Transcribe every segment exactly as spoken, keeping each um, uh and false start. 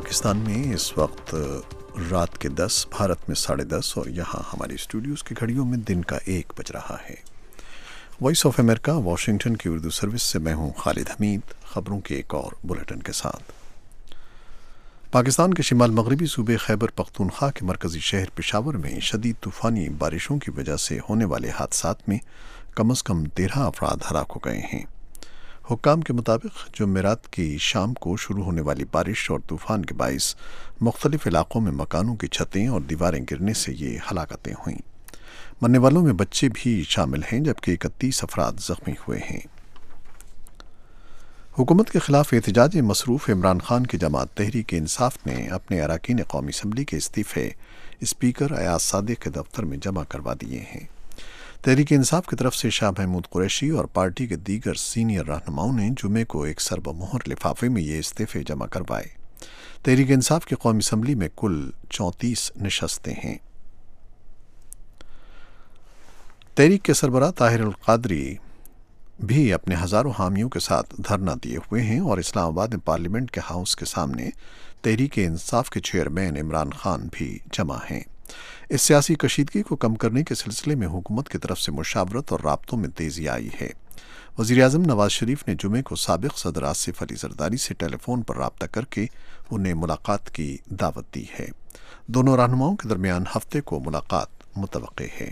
پاکستان میں اس وقت رات کے دس، بھارت میں ساڑھے دس اور یہاں ہماری اسٹوڈیوز کی گھڑیوں میں دن کا ایک بج رہا ہے۔ وائس آف امریکہ واشنگٹن کی اردو سروس سے میں ہوں خالد حمید، خبروں کے ایک اور بلیٹن کے ساتھ۔ پاکستان کے شمال مغربی صوبے خیبر پختونخوا کے مرکزی شہر پشاور میں شدید طوفانی بارشوں کی وجہ سے ہونے والے حادثات میں کم از کم تیرہ افراد ہلاک ہو گئے ہیں۔ حکام کے مطابق جمعرات کی شام کو شروع ہونے والی بارش اور طوفان کے باعث مختلف علاقوں میں مکانوں کی چھتیں اور دیواریں گرنے سے یہ ہلاکتیں ہوئیں۔ مرنے والوں میں بچے بھی شامل ہیں، جبکہ اکتیس افراد زخمی ہوئے ہیں۔ حکومت کے خلاف احتجاج میں مصروف عمران خان کی جماعت تحریک انصاف نے اپنے اراکین قومی اسمبلی کے استعفے اسپیکر ایاز صادق کے دفتر میں جمع کروا دیے ہیں۔ تحریک انصاف کی طرف سے شاہ محمود قریشی اور پارٹی کے دیگر سینئر رہنماؤں نے جمعے کو ایک سر بمہر لفافے میں یہ استعفے جمع کروائے۔ تحریک انصاف کی قومی اسمبلی میں کل چونتیس نشستیں ہیں۔ تحریک کے سربراہ طاہر القادری بھی اپنے ہزاروں حامیوں کے ساتھ دھرنا دیے ہوئے ہیں اور اسلام آباد میں پارلیمنٹ کے ہاؤس کے سامنے تحریک انصاف کے چیئرمین عمران خان بھی جمع ہیں۔ اس سیاسی کشیدگی کو کم کرنے کے سلسلے میں حکومت کی طرف سے مشاورت اور رابطوں میں تیزی آئی ہے۔ وزیر اعظم نواز شریف نے جمعے کو سابق صدر آصف علی زرداری سے ٹیلی فون پر رابطہ کر کے انہیں ملاقات کی دعوت دی ہے۔ دونوں رہنماؤں کے درمیان ہفتے کو ملاقات متوقع ہے۔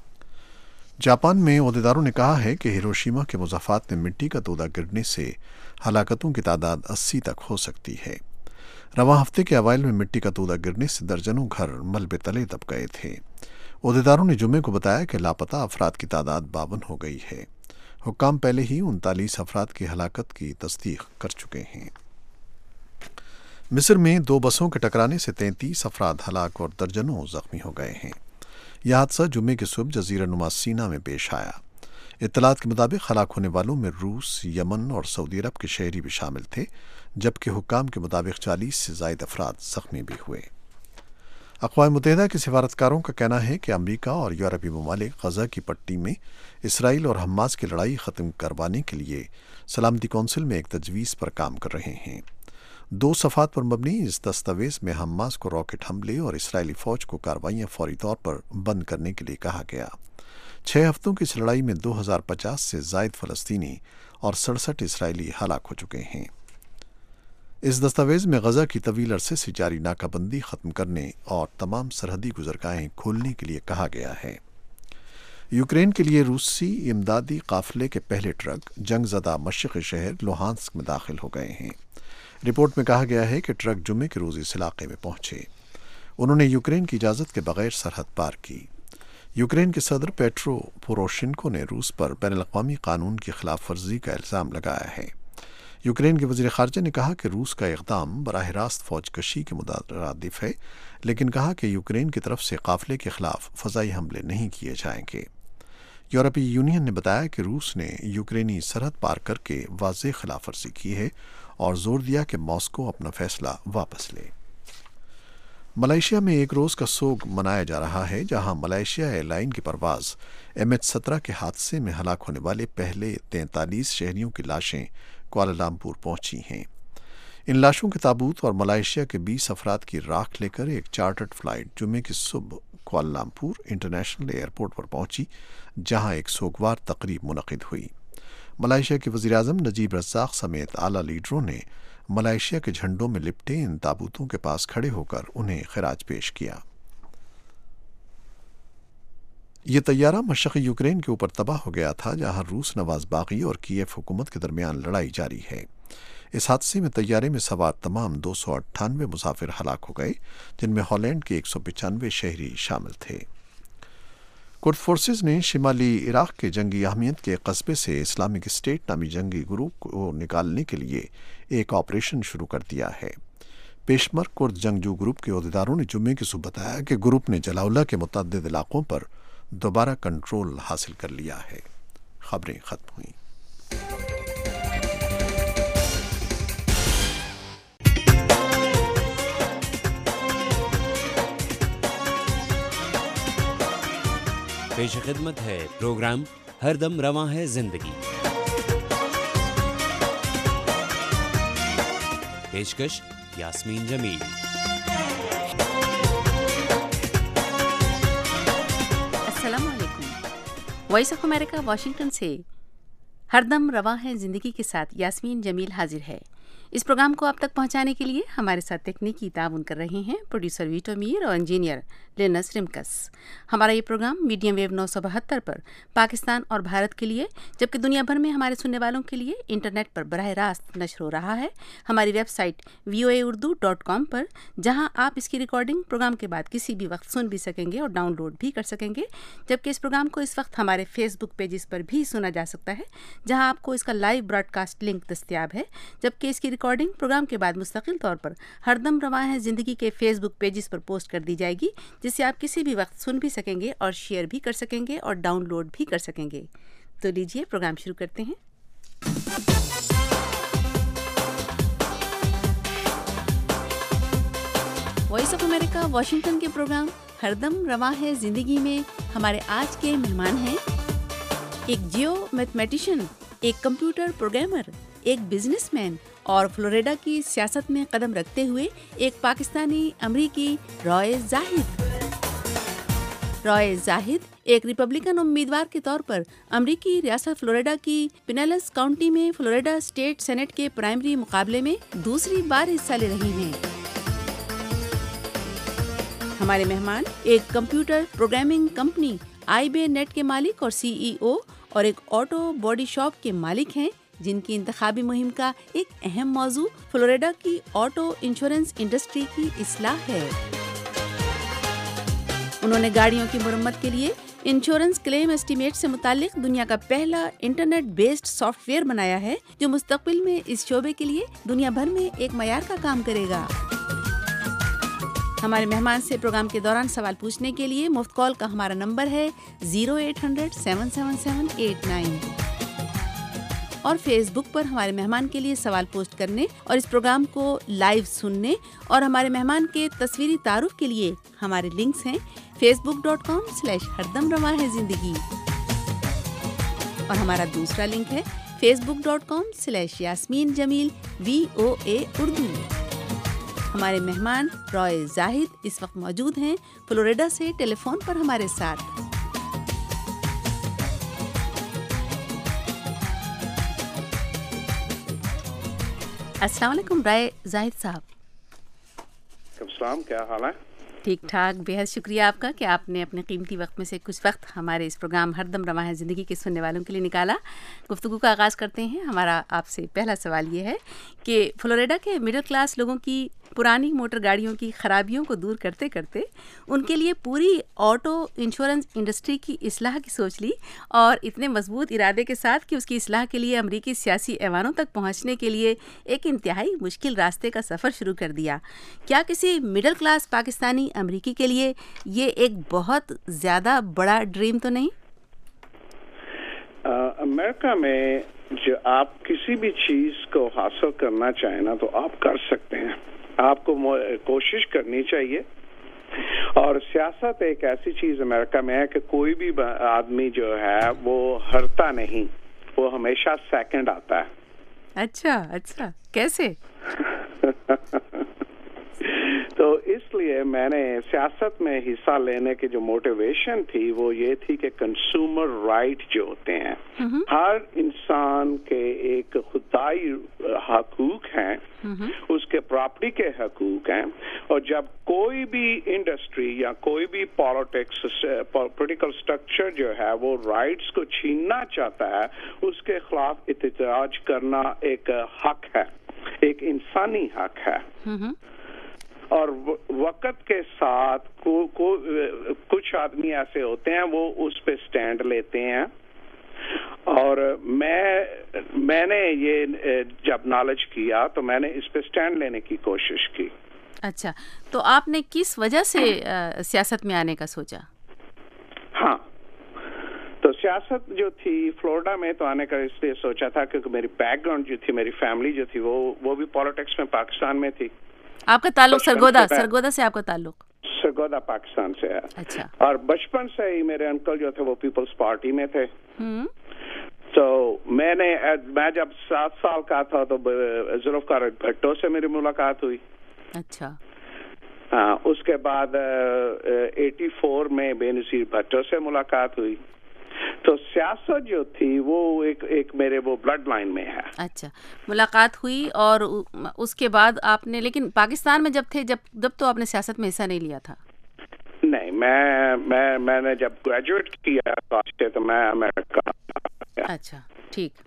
جاپان میں عہدیداروں نے کہا ہے کہ ہیروشیما کے مضافات میں مٹی کا تودہ گرنے سے ہلاکتوں کی تعداد اسی تک ہو سکتی ہے۔ رواں ہفتے کے اوائل میں مٹی کا تودہ گرنے سے درجنوں گھر ملبے تلے دب گئے تھے۔ عہدیداروں نے جمعے کو بتایا کہ لاپتہ افراد کی تعداد باون ہو گئی ہے۔ حکام پہلے ہی انتالیس افراد کی ہلاکت کی تصدیق کر چکے ہیں۔ مصر میں دو بسوں کے ٹکرانے سے تینتیس افراد ہلاک اور درجنوں زخمی ہو گئے ہیں۔ یہ حادثہ جمعے کی صبح جزیرہ نما سینا میں پیش آیا۔ اطلاعات کے مطابق ہلاک ہونے والوں میں روس، یمن اور سعودی عرب کے شہری بھی شامل تھے، جبکہ حکام کے مطابق چالیس سے زائد افراد زخمی بھی ہوئے۔ اقوام متحدہ کے سفارتکاروں کا کہنا ہے کہ امریکہ اور یورپی ممالک غزہ کی پٹی میں اسرائیل اور حماس کی لڑائی ختم کروانے کے لیے سلامتی کونسل میں ایک تجویز پر کام کر رہے ہیں۔ دو صفحات پر مبنی اس دستاویز میں حماس کو راکٹ حملے اور اسرائیلی فوج کو کارروائیاں فوری طور پر بند کرنے کے لیے کہا گیا۔ چھ ہفتوں کی اس لڑائی میں دو ہزار پچاس سے زائد فلسطینی اور سڑسٹھ اسرائیلی ہلاک ہو چکے ہیں۔ اس دستاویز میں غزہ کی طویل عرصے سے جاری ناکہ بندی ختم کرنے اور تمام سرحدی گزرگاہیں کھولنے کے لیے کہا گیا ہے۔ یوکرین کے لیے روسی امدادی قافلے کے پہلے ٹرک جنگ زدہ مشرقی شہر لوہانسک میں داخل ہو گئے ہیں۔ رپورٹ میں کہا گیا ہے کہ ٹرک جمعے کے روز اس علاقے میں پہنچے۔ انہوں نے یوکرین کی اجازت کے بغیر سرحد پار کی۔ یوکرین کے صدر پیٹرو پوروشینکو نے روس پر بین الاقوامی قانون کی خلاف ورزی کا الزام لگایا ہے۔ یوکرین کے وزیر خارجہ نے کہا کہ روس کا اقدام براہ راست فوج کشی کے مترادف ہے، لیکن کہا کہ یوکرین کی طرف سے قافلے کے خلاف فضائی حملے نہیں کیے جائیں گے۔ یورپی یونین نے بتایا کہ روس نے یوکرینی سرحد پار کر کے واضح خلاف ورزی کی ہے اور زور دیا کہ ماسکو اپنا فیصلہ واپس لے۔ ملائیشیا میں ایک روز کا سوگ منایا جا رہا ہے، جہاں ملائیشیا ایئر لائن کی پرواز ایم ایچ سترہ کے حادثے میں ہلاک ہونے والے پہلے تینتالیس شہریوں کی لاشیں کوالالمپور پہنچی ہیں۔ ان لاشوں کے تابوت اور ملائیشیا کے بیس افراد کی راکھ لے کر ایک چارٹرڈ فلائٹ جمعے کی صبح کوالالمپور انٹرنیشنل ایئرپورٹ پر پہنچی، جہاں ایک سوگوار تقریب منعقد ہوئی۔ ملائیشیا کے وزیر اعظم نجیب رزاق سمیت اعلیٰ لیڈروں نے ملائیشیا کے جھنڈوں میں لپٹے ان تابوتوں کے پاس کھڑے ہو کر انہیں خراج پیش کیا۔ یہ طیارہ مشرقی یوکرین کے اوپر تباہ ہو گیا تھا، جہاں روس نواز باغی اور کیف حکومت کے درمیان لڑائی جاری ہے۔ اس حادثے میں طیارے میں سوار تمام دو سو اٹھانوے مسافر ہلاک ہو گئے، جن میں ہالینڈ کے ایک سو پچانوے شہری شامل تھے۔ کرد فورسز نے شمالی عراق کے جنگی اہمیت کے قصبے سے اسلامک اسٹیٹ نامی جنگی گروپ کو نکالنے کے لیے ایک آپریشن شروع کر دیا ہے۔ پیشمر کرد جنگجو گروپ کے عہدیداروں نے جمعے کی صبح بتایا کہ گروپ نے جلاولہ کے متعدد علاقوں پر دوبارہ کنٹرول حاصل کر لیا ہے۔ خبریں ختم ہوئیں۔ پیش خدمت ہے پروگرام ہر دم رواں ہے زندگی۔ پیشکش ساتھ یاسمین جمیل۔ السلام علیکم۔ وائس آف امریکہ واشنگٹن سے ہر دم رواں ہے زندگی کے ساتھ یاسمین جمیل حاضر ہے۔ اس پروگرام کو آپ تک پہنچانے کے لیے ہمارے ساتھ تکنیکی تعاون کر رہے ہیں پروڈیوسر ویٹو میر اور انجینئر لینس رمکس۔ ہمارا یہ پروگرام میڈیم ویو نو سو بہتر پر پاکستان اور بھارت کے لیے جبکہ دنیا بھر میں ہمارے سننے والوں کے لیے انٹرنیٹ پر براہ راست نشر ہو رہا ہے ہماری website V O A Urdu dot com پر، جہاں آپ اس کی ریکارڈنگ پروگرام کے بعد کسی بھی وقت سن بھی سکیں گے اور ڈاؤن لوڈ بھی کر سکیں گے، جبکہ اس پروگرام کو اس وقت ہمارے فیس بک پیجز پر بھی سنا جا سکتا ہے، جہاں آپ کو اس کا لائیو براڈ کاسٹ لنک دستیاب ہے، جبکہ اس کی ریکارڈنگ پروگرام کے بعد مستقل طور پر ہر دم رواں ہے زندگی کے فیس بک پیجز پر پوسٹ کر دی جائے گی، جسے آپ کسی بھی وقت سن بھی سکیں گے اور شیئر بھی کر سکیں گے اور ڈاؤن لوڈ بھی کر سکیں گے۔ تو لیجئے پروگرام شروع کرتے ہیں۔ وائس آف امریکہ واشنگٹن کے پروگرام ہر دم رواں ہے زندگی میں ہمارے آج کے مہمان ہیں ایک جیو میتھمیٹیشین، ایک کمپیوٹر پروگرامر، ایک بزنس مین اور فلوریڈا کی سیاست میں قدم رکھتے ہوئے ایک پاکستانی امریکی رائے زاہد۔ رائے زاہد ایک ریپبلکن امیدوار کے طور پر امریکی ریاست فلوریڈا کی پینلس کاؤنٹی میں فلوریڈا اسٹیٹ سینٹ کے پرائمری مقابلے میں دوسری بار حصہ لے رہی ہیں۔ ہمارے مہمان ایک کمپیوٹر پروگرامنگ کمپنی آئی بے نیٹ کے مالک اور سی ای او اور ایک آٹو باڈی شاپ کے مالک ہیں، جن کی انتخابی مہم کا ایک اہم موضوع فلوریڈا کی آٹو انشورنس انڈسٹری کی اصلاح ہے۔ انہوں نے گاڑیوں کی مرمت کے لیے انشورنس کلیم ایسٹیمیٹ سے متعلق دنیا کا پہلا انٹرنیٹ بیسڈ سافٹ ویئر بنایا ہے، جو مستقبل میں اس شعبے کے لیے دنیا بھر میں ایک معیار کا کام کرے گا۔ ہمارے مہمان سے پروگرام کے دوران سوال پوچھنے کے لیے مفت کال کا ہمارا نمبر ہے zero eight hundred seven seven seven eight nine, اور فیس بک پر ہمارے مہمان کے لیے سوال پوسٹ کرنے اور اس پروگرام کو لائیو سننے اور ہمارے مہمان کے تصویری تعارف کے لیے ہمارے لنکس ہیں Facebook dot com slash ہر دم رواں ہے زندگی، اور ہمارا دوسرا لنک ہے Facebook dot com slash Yasmeen Jameel V O A Urdu. ہمارے مہمان رائے زاہد اس وقت موجود ہیں فلوریڈا سے ٹیلی فون پر ہمارے ساتھ۔ السلام علیکم رائے زاہد صاحب۔ السلام، کیا حال ہے؟ ٹھیک ٹھاک، بے حد شکریہ آپ کا کہ آپ نے اپنے قیمتی وقت میں سے کچھ وقت ہمارے اس پروگرام ہر دم رواں ہے زندگی کے سننے والوں کے لیے نکالا۔ گفتگو کا آغاز کرتے ہیں۔ ہمارا آپ سے پہلا سوال یہ ہے کہ فلوریڈا کے مڈل کلاس لوگوں کی پرانی موٹر گاڑیوں کی خرابیوں کو دور کرتے کرتے ان کے لیے پوری آٹو انشورنس انڈسٹری کی اصلاح کی سوچ لی، اور اتنے مضبوط ارادے کے ساتھ کہ اس کی اصلاح کے لیے امریکی سیاسی ایوانوں تک پہنچنے کے لیے ایک انتہائی مشکل راستے کا سفر شروع کر دیا۔ کیا کسی مڈل کلاس پاکستانی امریکی کے لیے یہ ایک بہت زیادہ بڑا ڈریم تو نہیں؟ امریکہ میں جو آپ کسی بھی چیز کو حاصل کرنا چاہیں نا تو آپ کر سکتے ہیں، آپ کو کوشش کرنی چاہیے، اور سیاست ایک ایسی چیز امریکہ میں ہے کہ کوئی بھی آدمی جو ہے وہ ہرتا نہیں، وہ ہمیشہ سیکنڈ آتا ہے۔ اچھا اچھا، کیسے؟ تو اس لیے میں نے سیاست میں حصہ لینے کی جو موٹیویشن تھی وہ یہ تھی کہ کنزیومر رائٹ جو ہوتے ہیں، ہر انسان کے ایک خدائی حقوق ہیں، اس کے پراپرٹی کے حقوق ہیں، اور جب کوئی بھی انڈسٹری یا کوئی بھی پالیٹکس پولیٹیکل اسٹرکچر جو ہے وہ رائٹس کو چھیننا چاہتا ہے، اس کے خلاف احتجاج کرنا ایک حق ہے، ایک انسانی حق ہے۔ اور وقت کے ساتھ کو, کو, کچھ آدمی ایسے ہوتے ہیں وہ اس پہ سٹینڈ لیتے ہیں، اور میں میں نے یہ جب نالج کیا تو میں نے اس پہ سٹینڈ لینے کی کوشش کی۔ اچھا، تو آپ نے کس وجہ سے سیاست میں آنے کا سوچا؟ ہاں، تو سیاست جو تھی فلوریڈا میں تو آنے کا اس لیے سوچا تھا کیونکہ میری بیک گراؤنڈ جو تھی، میری فیملی جو تھی وہ وہ بھی پالیٹکس میں پاکستان میں تھی۔ آپ کا تعلق سرگودا سرگودا سے آپ کا تعلق؟ سرگودا پاکستان سے ہے۔ اچھا۔ اور بچپن سے ہی میرے انکل جو تھے وہ پیپلز پارٹی میں تھے۔ تو میں نے میں جب سات سال کا تھا تو ذوالفقار بھٹو سے میری ملاقات ہوئی۔ اچھا. اس کے بعد ایٹی فور میں بے نظیر بھٹو سے ملاقات ہوئی. تو سیاست جو تھی وہ ایک ایک میرے وہ بلڈ لائن میں ہے. اچھا, ملاقات ہوئی اور اس کے بعد آپ نے, لیکن پاکستان میں جب تھے جب جب تو آپ نے سیاست میں حصہ نہیں لیا تھا؟ نہیں, میں میں میں نے جب گریجویٹ کیا تو میں امریکہ. اچھا, ٹھیک.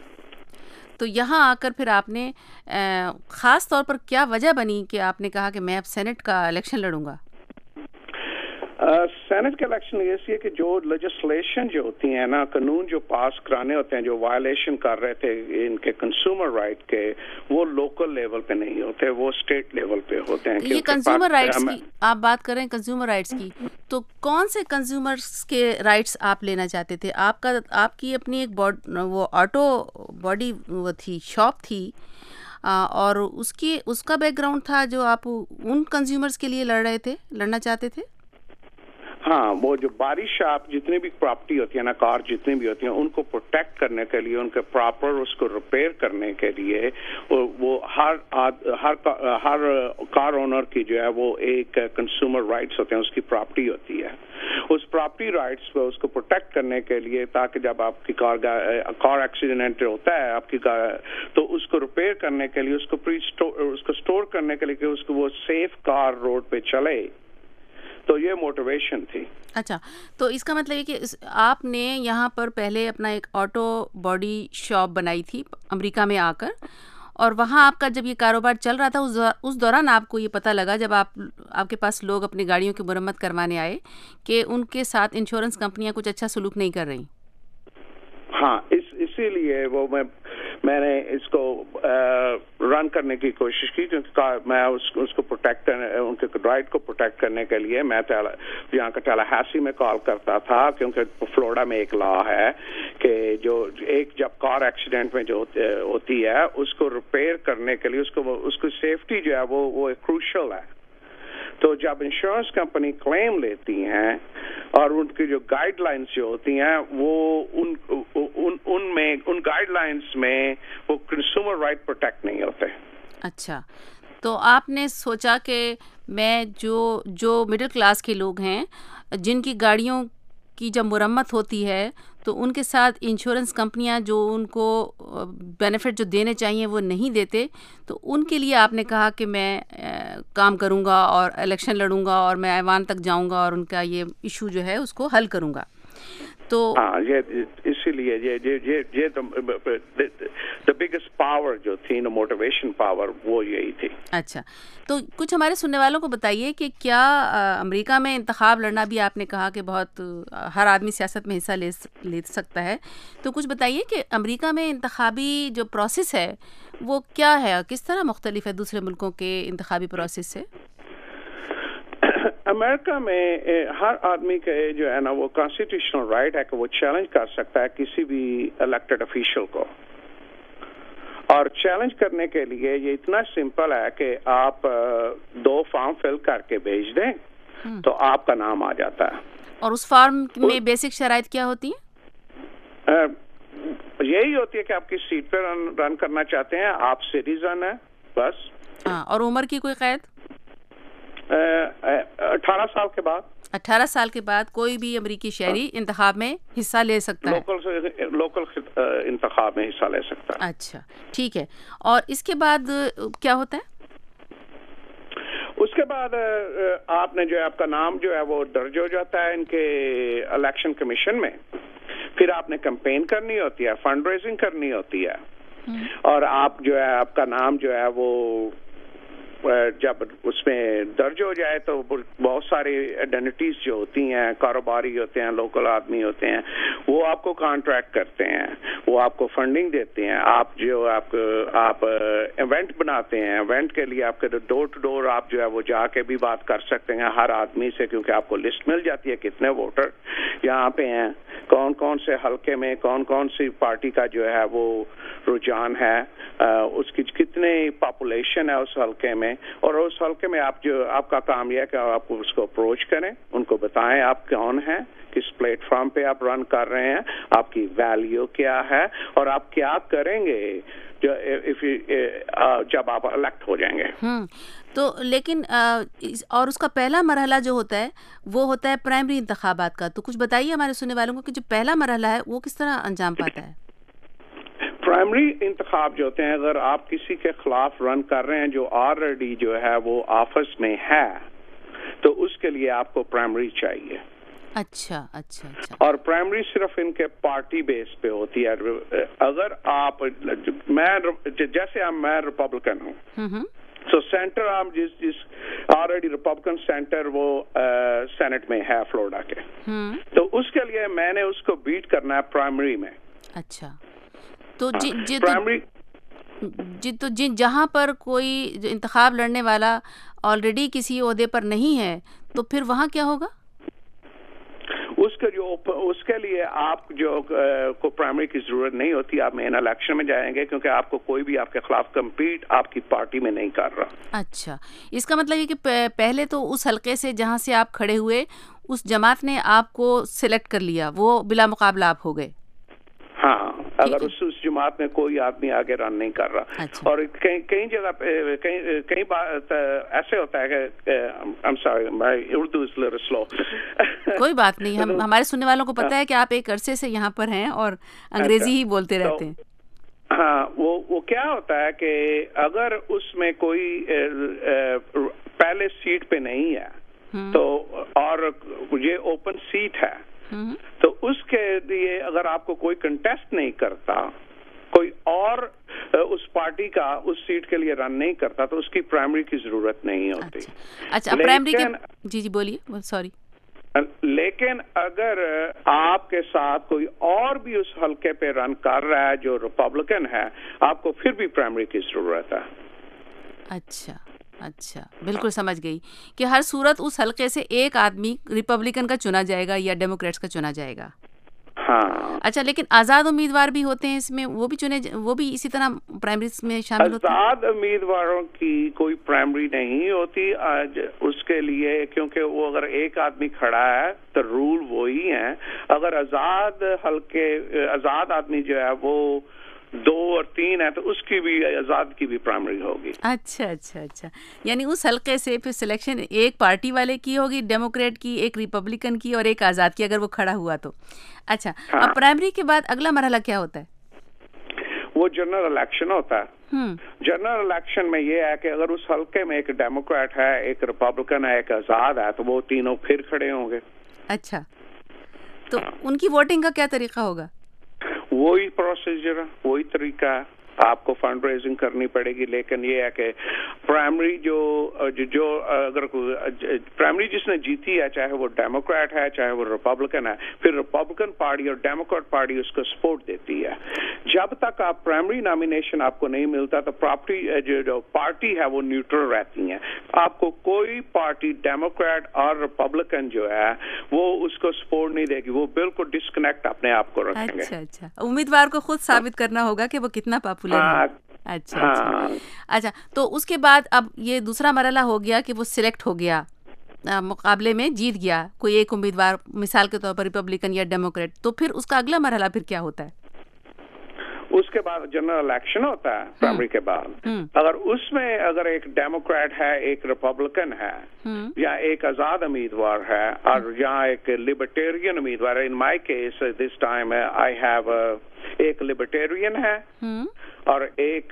تو یہاں آ کر پھر آپ نے خاص طور پر کیا وجہ بنی کہ آپ نے کہا کہ میں اب سینٹ کا الیکشن لڑوں گا؟ سینٹ کے الیکشن ایسی ہے کہ جو لیجسلیشن جو ہوتی ہیں نا, قانون جو پاس کرانے ہوتے ہیں جو وائلیشن کر رہے تھے ان کے کنزیومر رائٹ کے, وہ لوکل لیول پہ نہیں ہوتے, وہ اسٹیٹ لیول پہ ہوتے ہیں. یہ کنزیومر رائٹس کی آپ بات کر رہے ہیں, کنزیومر رائٹس کی, تو کون سے کنزیومرز کے رائٹس آپ لینا چاہتے تھے؟ آپ کا آپ کی اپنی ایک وہ آٹو باڈی وہ تھی, شاپ تھی, اور اس کی اس کا بیک گراؤنڈ تھا جو آپ ان کنزیومرز کے لیے لڑ رہے تھے, لڑنا چاہتے تھے؟ ہاں, وہ جو باری شاپ جتنی بھی پراپرٹی ہوتی ہے نا, کار جتنی بھی ہوتی ہیں, ان کو پروٹیکٹ کرنے کے لیے, ان کے پراپر اس کو ریپیئر کرنے کے لیے وہ ہر ہر ہر کار اونر کی جو ہے وہ ایک کنزیومر رائٹس ہوتے ہیں, اس کی پراپرٹی ہوتی ہے. اس پراپرٹی رائٹس کو اس کو پروٹیکٹ کرنے کے لیے, تاکہ جب آپ کی کار کار ایکسیڈنٹ ہوتا ہے آپ کی کار, تو اس کو ریپیئر کرنے کے لیے, اس کو پری اس کو اسٹور کرنے کے لیے کہ اس کو وہ سیف کار روڈ پہ چلے. تو یہ موٹیویشن تھی. اچھا, تو اس کا مطلب ہے کہ آپ نے یہاں پر پہلے اپنا ایک آٹو باڈی شاپ بنائی تھی امریکہ میں آ کر, اور وہاں آپ کا جب یہ کاروبار چل رہا تھا اس دوران آپ کو یہ پتہ لگا, جب آپ آپ کے پاس لوگ اپنی گاڑیوں کی مرمت کروانے آئے, کہ ان کے ساتھ انشورنس کمپنیاں کچھ اچھا سلوک نہیں کر رہی. ہاں, اس اسی لیے وہ میں میں نے اس کو رن کرنے کی کوشش کی, کیونکہ میں اس اس کو پروٹیکٹ کرنے, ان کے رائٹ کو پروٹیکٹ کرنے کے لیے میں یہاں کا ٹیلاہاسی میں کال کرتا تھا, کیونکہ فلوریڈا میں ایک لا ہے کہ جو ایک جب کار ایکسیڈنٹ میں جو ہوتی ہے اس کو ریپیئر کرنے کے لیے اس کو اس کی سیفٹی جو ہے وہ وہ کروشل ہے. تو جب انشورنس کمپنی کلیم لیتی ہیں اور ان کی جو گائیڈ لائنس جو ہوتی ہیں وہ ان ان ان میں ان گائیڈ لائنس میں وہ کنزیومر رائٹ پروٹیکٹ نہیں ہوتے. اچھا, تو آپ نے سوچا کہ میں جو جو مڈل کلاس کے لوگ ہیں جن کی گاڑیوں کی جب مرمت ہوتی ہے تو ان کے ساتھ انشورنس کمپنیاں جو ان کو بینیفٹ جو دینے چاہیے وہ نہیں دیتے, تو ان کے لیے آپ نے کہا کہ میں کام کروں گا اور الیکشن لڑوں گا اور میں ایوان تک جاؤں گا اور ان کا یہ ایشو جو ہے اس کو حل کروں گا. تو ہاں, یہ اسی لیے یہ یہ the biggest power جو تھی نا, موٹیویشن پاور, وہ یہی تھی. اچھا, تو کچھ ہمارے سننے والوں کو بتائیے کہ کیا امریکہ میں انتخاب لڑنا بھی آپ نے کہا کہ بہت ہر آدمی سیاست میں حصہ لے لے سکتا ہے, تو کچھ بتائیے کہ امریکہ میں انتخابی جو پروسیس ہے وہ کیا ہے, کس طرح مختلف ہے دوسرے ملکوں کے انتخابی پروسیس سے؟ امریکہ میں ہر آدمی کے جو ہے نا وہ کانسٹیٹیوشنل رائٹ ہے کہ وہ چیلنج کر سکتا ہے کسی بھی الیکٹڈ افیشل کو, اور چیلنج کرنے کے لیے یہ اتنا سمپل ہے کہ آپ دو فارم فل کر کے بھیج دیں تو آپ کا نام آ جاتا ہے. اور اس فارم میں بیسک شرائط کیا ہوتی ہیں؟ یہی ہوتی ہے کہ آپ کس سیٹ پہ رن کرنا چاہتے ہیں, آپ سٹیزن ہیں بس. ہاں, اور عمر کی کوئی قید؟ اٹھارہ سال کے بعد. اٹھارہ سال کے بعد کوئی بھی امریکی شہری انتخاب میں حصہ لے سکتا ہے, لوکل لوکل انتخاب میں حصہ لے سکتا ہے. اچھا, ٹھیک ہے. اور اس کے بعد کیا ہوتا ہے؟ اس کے بعد آپ نے جو ہے آپ کا نام جو ہے وہ درج ہو جاتا ہے ان کے الیکشن کمیشن میں. پھر آپ نے کمپین کرنی ہوتی ہے, فنڈ ریزنگ کرنی ہوتی ہے, اور آپ جو ہے آپ کا نام جو ہے وہ جب اس میں درج ہو جائے تو بہت ساری آئیڈینٹیز جو ہوتی ہیں, کاروباری ہوتے ہیں, لوکل آدمی ہوتے ہیں, وہ آپ کو کانٹریکٹ کرتے ہیں, وہ آپ کو فنڈنگ دیتے ہیں. آپ جو آپ آپ ایونٹ بناتے ہیں, ایونٹ کے لیے آپ کے ڈور ٹو ڈور آپ جو ہے وہ جا کے بھی بات کر سکتے ہیں ہر آدمی سے, کیونکہ آپ کو لسٹ مل جاتی ہے کتنے ووٹر یہاں پہ ہیں, کون کون سے حلقے میں کون کون سی پارٹی کا جو ہے وہ رجحان ہے, اس کی کتنے پاپولیشن ہے اس حلقے میں, اور اس حلقے میں آپ جو آپ کا کام یہ ہے کہ آپ اس کو اپروچ کریں, ان کو بتائیں آپ کون ہیں, کس پلیٹ فارم پہ آپ رن کر رہے ہیں, آپ کی ویلیو کیا ہے, اور آپ کیا کریں گے جب آپ الیکٹ ہو جائیں گے. تو لیکن اور اس کا پہلا مرحلہ جو ہوتا ہے وہ ہوتا ہے پرائمری انتخابات کا, تو کچھ بتائیے ہمارے سننے والوں کو کہ جو پہلا مرحلہ ہے وہ کس طرح انجام پاتا ہے. پرائمری انتخاب جو ہوتے ہیں, اگر آپ کسی کے خلاف رن کر رہے ہیں جو آلریڈی جو ہے وہ آفس میں ہے, تو اس کے لیے آپ کو پرائمری چاہیے. اچھا اچھا اچھا. اور پرائمری صرف ان کے پارٹی بیس پہ ہوتی ہے. اگر آپ میں جیسے میں ریپبلکن ہوں, تو سینٹر آپ جس جس آلریڈی ریپبلکن سینٹر وہ سینٹ میں ہے فلوریڈا کے, تو اس کے لیے میں نے اس کو بیٹ کرنا ہے پرائمری میں. اچھا. تو جی جی جی تو جن جہاں پر کوئی انتخاب لڑنے والا آلریڈی کسی عہدے پر نہیں ہے, تو پھر وہاں کیا ہوگا؟ اس کے جو اس کے لیے آپ جو کو پرائمری کی ضرورت نہیں ہوتی, آپ مین الیکشن میں جائیں گے, کیونکہ آپ کو کوئی بھی آپ کے خلاف کمپیٹ آپ کی پارٹی میں نہیں کر رہا. اچھا, اس کا مطلب یہ کہ پہلے تو اس حلقے سے جہاں سے آپ کھڑے ہوئے اس جماعت نے آپ کو سلیکٹ کر لیا, وہ بلا مقابلہ آپ ہو گئے. ہاں, اگر اس اس جماعت میں کوئی آدمی آگے رن نہیں کر رہا. اچھا. اور کئی کئی جگہ پہ کئی کئی بات ایسے ہوتا ہے کہ I'm sorry, my Urdu is little slow. کوئی بات نہیں, ہم ہمارے سننے والوں کو پتا ہے کہ آپ ایک عرصے سے یہاں پر ہیں اور انگریزی ہی بولتے رہتے ہیں. ہاں, وہ وہ کیا ہوتا ہے کہ اگر اس میں کوئی پہلے سیٹ پہ نہیں ہے, تو اور یہ اوپن سیٹ ہے, تو اس کے لیے اگر آپ کو کوئی کنٹیسٹ نہیں کرتا, کوئی اور اس پارٹی کا اس سیٹ کے لیے رن نہیں کرتا, تو اس کی پرائمری کی ضرورت نہیں ہوتی. اچھا, پرائمری کے جی جی بولیے, سوری. لیکن اگر آپ کے ساتھ کوئی اور بھی اس حلقے پہ رن کر رہا ہے جو ریپبلکن ہے, آپ کو پھر بھی پرائمری کی ضرورت ہے. اچھا اچھا, بالکل سمجھ گئی کہ ہر صورت اس حلقے سے ایک آدمی ریپبلکن کا چنا جائے گا یا ڈیموکریٹس کا چنا جائے گا. ہاں. اچھا, لیکن آزاد امیدوار بھی ہوتے ہیں اس میں, وہ بھی چنے وہ بھی اسی طرح پرائمریز میں شامل ہوتے ہیں؟ آزاد امیدواروں کی کوئی پرائمری نہیں ہوتی آج اس کے لیے, کیونکہ وہ اگر ایک آدمی کھڑا ہے تو رول وہی ہیں. اگر آزاد حلقے آزاد آدمی جو ہے وہ دو اور تین ہے, تو اس کی بھی آزاد کی بھی پرائمری ہوگی. اچھا اچھا اچھا, یعنی اس حلقے سے پھر سلیکشن ایک پارٹی والے کی ہوگی, ڈیموکریٹ کی, ایک ریپبلکن کی اور ایک آزاد کی, اگر وہ کھڑا ہوا تو. اچھا, اب پرائمری کے بعد اگلا مرحلہ کیا ہوتا ہے؟ وہ جنرل الیکشن ہوتا ہے. جنرل الیکشن میں یہ ہے کہ اگر اس حلقے میں ایک ڈیموکریٹ ہے, ایک ریپبلکن ہے, ایک آزاد ہے, تو وہ تینوں پھر کھڑے ہوں گے. اچھا, تو ان کی ووٹنگ کا کیا طریقہ ہوگا؟ وہی پروسیجر ہے, وہی طریقہ ہے. آپ کو فنڈ ریزنگ کرنی پڑے گی, لیکن یہ ہے کہ پرائمری جو جو اگر پرائمری جس نے جیتی ہے, چاہے وہ ڈیموکریٹ ہے چاہے وہ ریپبلکن ہے, پھر ریپبلکن پارٹی اور ڈیموکریٹ پارٹی اس کو سپورٹ دیتی ہے. جب تک آپ پرائمری نامینیشن آپ کو نہیں ملتا, تو پراپرٹی جو جو پارٹی ہے وہ نیوٹرل رہتی ہیں. آپ کو کوئی پارٹی ڈیموکریٹ اور ریپبلکن جو ہے وہ اس کو سپورٹ نہیں دے گی, وہ بالکل ڈسکنیکٹ اپنے آپ کو رکھیں گے. اچھا اچھا, امیدوار کو خود ثابت کرنا ہوگا کہ وہ کتنا پاپولر. اچھا اچھا اچھا, تو اس کے بعد اب یہ دوسرا مرحلہ ہو گیا کہ وہ سلیکٹ ہو گیا, مقابلے میں جیت گیا کوئی ایک امیدوار, مثال کے طور پر ریپبلکن یا ڈیموکریٹ, تو پھر اس کا اگلا مرحلہ پھر کیا ہوتا ہے؟ اس کے بعد جنرل الیکشن ہوتا ہے پرائمری کے بعد. اگر اس میں اگر ایک ڈیموکریٹ ہے, ایک ریپبلکن ہے, یا ایک آزاد امیدوار ہے, اور یہاں ایک لبرٹیرین امیدوار ہے. In my case this time I have ایک لبرٹیرین ہے اور ایک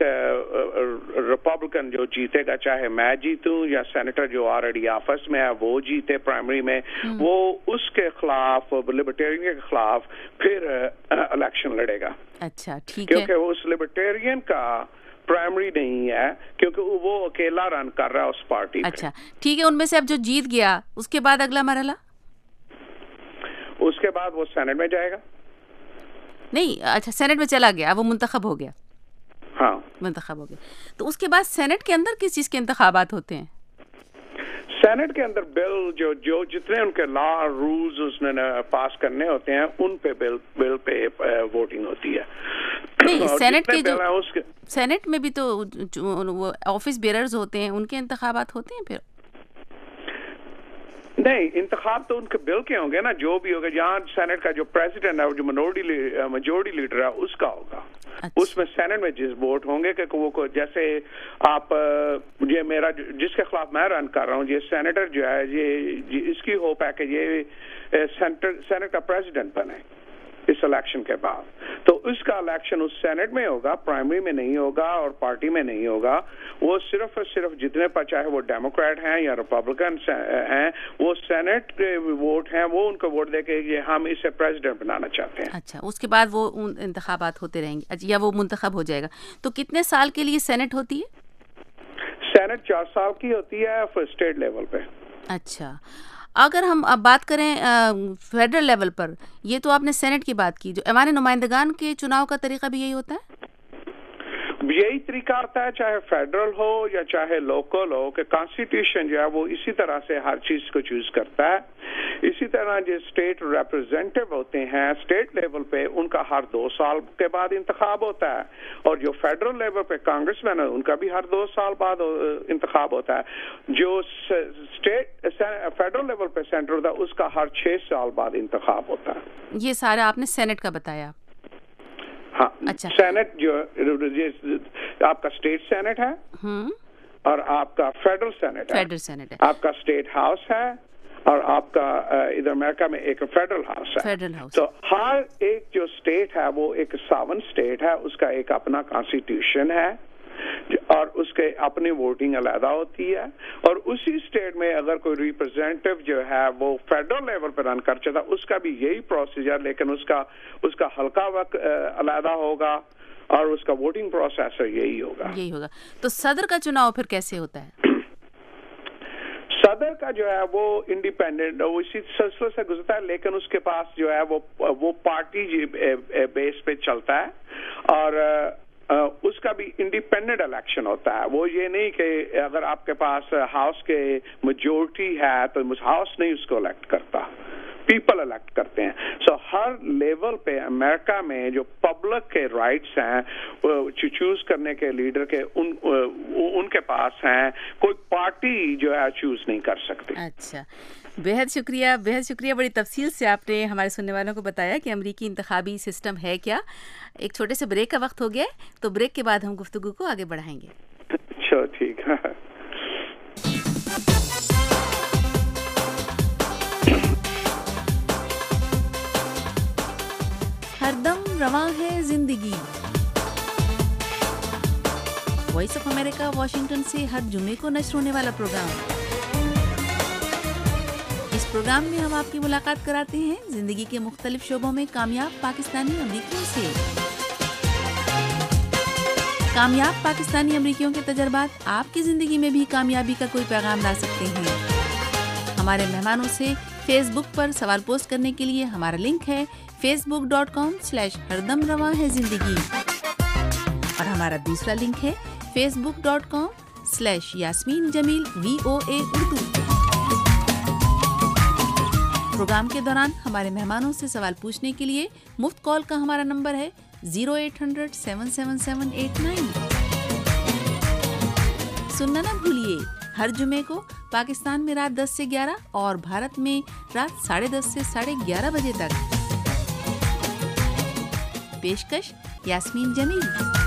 ریپبلکن جو جیتے گا, چاہے میں جیتوں یا سینیٹر جو آلریڈی آفس میں ہے وہ جیتے پرائمری میں, وہ اس کے خلاف لبرٹیرین کے خلاف پھر الیکشن لڑے گا. اچھا ٹھیک ہے, کیونکہ اس لبرٹیرین کا پرائمری نہیں ہے, کیونکہ وہ اکیلا رن کر رہا ہے اس پارٹی. اچھا ٹھیک ہے, ان میں سے اب جو جیت گیا اس کے بعد اگلا مرحلہ, اس کے بعد وہ سینٹ میں جائے گا. نہیں, اچھا سینٹ میں چلا گیا, وہ منتخب ہو گیا. ہاں, منتخب ہو گیا. تو اس کے بعد سینٹ کے اندر کس چیز کے انتخابات ہوتے ہیں؟ سینٹ کے اندر بل جو جو جتنے ان کے لا رولز اس نے پاس کرنے ہوتے ہیں, ان پہ بل بل پہ ووٹنگ ہوتی ہے. نہیں, سینٹ کے جو سینٹ میں بھی تو وہ آفس بیئررز ہوتے ہیں, ان کے انتخابات ہوتے ہیں پھر. نہیں، انتخاب تو ان کے بل کے ہوں گے نا، جو بھی ہوگا. جہاں سینٹ کا جو پریزیڈنٹ ہے، جو منورٹی میجورٹی لیڈر ہے، اس کا ہوگا. اس میں سینٹ میں جس ووٹ ہوں گے کہ وہ جیسے آپ یہ میرا جس کے خلاف میں رن کر رہا ہوں، یہ سینیٹر جو ہے، یہ اس کی ہوپ ہے کہ یہ سینٹ کا پریزیڈنٹ بنے اس الیکشن کے بعد. تو اس کا الیکشن اس سینٹ میں ہوگا، پرائمری میں نہیں ہوگا اور پارٹی میں نہیں ہوگا. وہ صرف اور صرف جتنے پر چاہے وہ ڈیموکریٹ ہیں یا ریپبلکن ہیں، وہ سینٹ کے ووٹ ہیں، وہ ان کو ووٹ دے کے یہ ہم اسے پریزیڈنٹ بنانا چاہتے ہیں. اچھا، اس کے بعد وہ انتخابات ہوتے رہیں گے یا وہ منتخب ہو جائے گا. تو کتنے سال کے لیے سینٹ ہوتی ہے؟ سینٹ چار سال کی ہوتی ہے اسٹیٹ لیول پہ. اچھا، اگر ہم اب بات کریں فیڈرل لیول پر، یہ تو آپ نے سینٹ کی بات کی، جو ایوان نمائندگان کے چناؤ کا طریقہ بھی یہی ہوتا ہے؟ یہی طریقہ آتا ہے، چاہے فیڈرل ہو یا چاہے لوکل ہو، کہ کانسٹیٹیوشن جو ہے وہ اسی طرح سے ہر چیز کو چوز کرتا ہے. اسی طرح جو اسٹیٹ ریپرزینٹیو ہوتے ہیں اسٹیٹ لیول پہ، ان کا ہر دو سال کے بعد انتخاب ہوتا ہے. اور جو فیڈرل لیول پہ کانگریس مین ہے، ان کا بھی ہر دو سال بعد انتخاب ہوتا ہے. جو اسٹیٹ فیڈرل لیول پہ سینٹر ہوتا ہے، اس کا ہر چھ سال بعد انتخاب ہوتا ہے. یہ سارا آپ نے سینٹ کا بتایا. ہاں، اچھا، سینٹ جو آپ کا اسٹیٹ سینٹ ہے اور آپ کا فیڈرل سینٹ ہے. فیڈرل سینٹ ہے. آپ کا اسٹیٹ ہاؤس ہے اور آپ کا ادھر امریکہ میں ایک فیڈرل ہاؤس ہے. Federal house. تو ہر ایک جو اسٹیٹ ہے وہ ایک ساون اسٹیٹ ہے، اس کا ایک اپنا کانسٹیٹیوشن ہے اور اس کے اپنی ووٹنگ علیحدہ ہوتی ہے. اور اسی اسٹیٹ میں اگر کوئی ریپرزینٹیو جو ہے وہ فیڈرل لیول پہ رن کر چاہتا، اس کا بھی یہی پروسیجر، لیکن اس کا اس کا حلقہ وقت علیحدہ ہوگا اور اس کا ووٹنگ پروسیس یہی ہوگا. یہی ہوگا. تو صدر کا چناؤ پھر کیسے ہوتا ہے؟ صدر کا جو ہے وہ انڈیپینڈنٹ اسی سلسلے سے گزرتا ہے، لیکن اس کے پاس جو ہے وہ وہ پارٹی بیس پہ چلتا ہے اور اس کا بھی انڈیپینڈنٹ الیکشن ہوتا ہے. وہ یہ نہیں کہ اگر آپ کے پاس ہاؤس کے میجورٹی ہے تو ہاؤس نہیں اس کو الیکٹ کرتا، پیپل الیکٹ کرتے ہیں. سو ہر لیول پہ امریکہ میں جو پبلک کے رائٹس ہیں چوز کرنے کے لیڈر کے، ان ان کے پاس ہیں، کوئی پارٹی جو ہے چوز نہیں کر سکتی. اچھا، بہت شکریہ بہت شکریہ بڑی تفصیل سے آپ نے ہمارے سننے والوں کو بتایا کہ امریکی انتخابی سسٹم ہے کیا. ایک چھوٹے سے بریک کا وقت ہو گیا ہے، تو بریک کے بعد ہم گفتگو کو آگے بڑھائیں گے. اچھا، ٹھیک ہے. ہر دم رواں ہے زندگی. وائس آف امریکہ واشنگٹن سے ہر جمعے کو نشر ہونے والا پروگرام. اس پروگرام میں ہم آپ کی ملاقات کراتے ہیں زندگی کے مختلف شعبوں میں کامیاب پاکستانی امریکیوں سے. کامیاب پاکستانی امریکیوں کے تجربات آپ کی زندگی میں بھی کامیابی کا کوئی پیغام لا سکتے ہیں. ہمارے مہمانوں سے فیس بک پر سوال پوسٹ کرنے کے لیے ہمارا لنک ہے Facebook dot com slash ہر دم رواں ہے زندگی، اور ہمارا دوسرا لنک ہے Facebook dot com slash Yasmeen Jameel V O A Urdu. Program کے دوران ہمارے مہمانوں سے سوال پوچھنے کے لیے مفت کال کا ہمارا نمبر ہے zero eight hundred seven seven seven eight nine. سننا نہ بھولیے، ہر جمعے کو پاکستان میں رات دس سے گیارہ اور بھارت میں رات ساڑھے دس سے ساڑھے گیارہ بجے تک. پیشکش Yasmeen Jameel.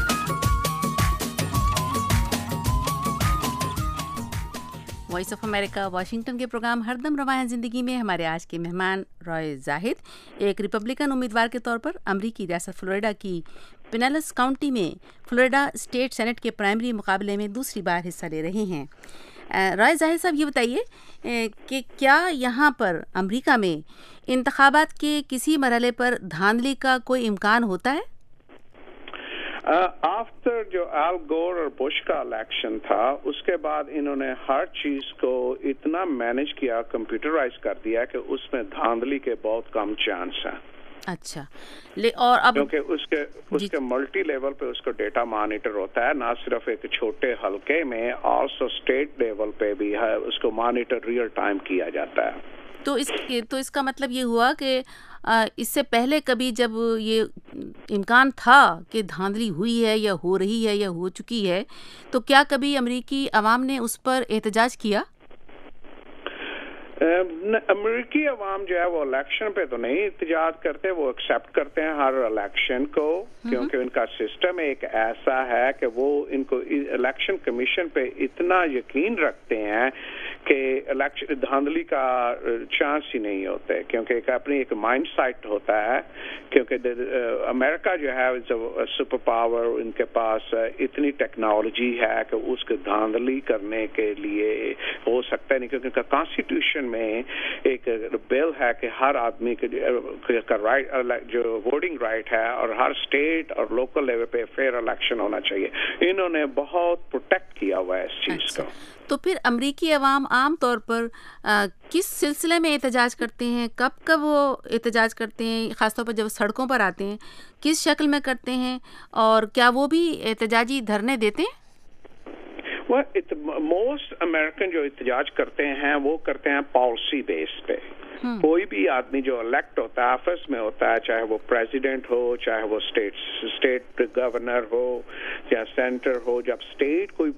Voice of America Washington کے پروگرام ہر دم رواں زندگی میں ہمارے آج کے مہمان رائے زاہد ایک ریپبلکن امیدوار کے طور پر امریکی ریاست فلوریڈا کی پینلس کاؤنٹی میں فلوریڈا اسٹیٹ سینٹ کے پرائمری مقابلے میں دوسری بار حصہ لے رہے ہیں. رائے زاہد صاحب، یہ بتائیے کہ کیا یہاں پر امریکہ میں انتخابات کے کسی مرحلے پر دھاندلی کا کوئی امکان ہوتا ہے؟ آفٹر جو آل گور اور بش کا الیکشن تھا، اس کے بعد انہوں نے ہر چیز کو اتنا مینج کیا، کمپیوٹرائز کر دیا کہ اس میں دھاندلی کے بہت کم چانس ہیں. اچھا، اور اب کیونکہ اس کے اس کے ملٹی لیول پہ اس کو ڈیٹا مانیٹر ہوتا ہے، نہ صرف ایک چھوٹے حلقے میں، آلسو اسٹیٹ لیول پہ بھی ہے، اس کو مانیٹر ریئل ٹائم کیا جاتا ہے. تو اس تو اس کا مطلب یہ ہوا کہ اس سے پہلے کبھی جب یہ امکان تھا کہ دھاندلی ہوئی ہے یا ہو رہی ہے یا ہو چکی ہے، تو کیا کبھی امریکی عوام نے اس پر احتجاج کیا؟ امریکی عوام جو ہے وہ الیکشن پہ تو نہیں احتجاج کرتے, وہ ایکسیپٹ کرتے ہیں ہر الیکشن کو, کیونکہ ان کا سسٹم ایک ایسا ہے کہ وہ ان کو الیکشن کمیشن پہ اتنا یقین رکھتے ہیں کہ الیکشن دھاندلی کا چانس ہی نہیں ہوتے, کیونکہ ایک اپنی ایک مائنڈ سیٹ ہوتا ہے, کیونکہ امریکہ جو ہے سپر پاور, ان کے پاس اتنی ٹیکنالوجی ہے کہ اس کو دھاندلی کرنے کے لیے ہو سکتا ہے نہیں, کیونکہ ان کا کانسٹیٹیوشن میں ایک بل ہے کہ ہر آدمی کا رائٹ جو ووٹنگ رائٹ ہے اور ہر اسٹیٹ اور لوکل لیول پہ فیئر الیکشن ہونا چاہیے. انہوں نے بہت پروٹیکٹ کیا ہوا ہے اس چیز کو. تو پھر امریکی عوام عام طور پر آ, کس سلسلے میں احتجاج کرتے ہیں, کب کب وہ احتجاج کرتے ہیں, خاص طور پر جب سڑکوں پر آتے ہیں کس شکل میں کرتے ہیں, اور کیا وہ بھی احتجاجی دھرنے دیتے ہیں؟ موسٹ امریکن جو احتجاج کرتے ہیں وہ کرتے ہیں پالیسی بیس پہ. کوئی بھی آدمی جو الیکٹ ہوتا ہے, آفس میں ہوتا ہے, چاہے وہ پریزیڈنٹ ہو, چاہے وہ اسٹیٹ اسٹیٹ گورنر ہو یا سینٹر ہو, جب اسٹیٹ کوئی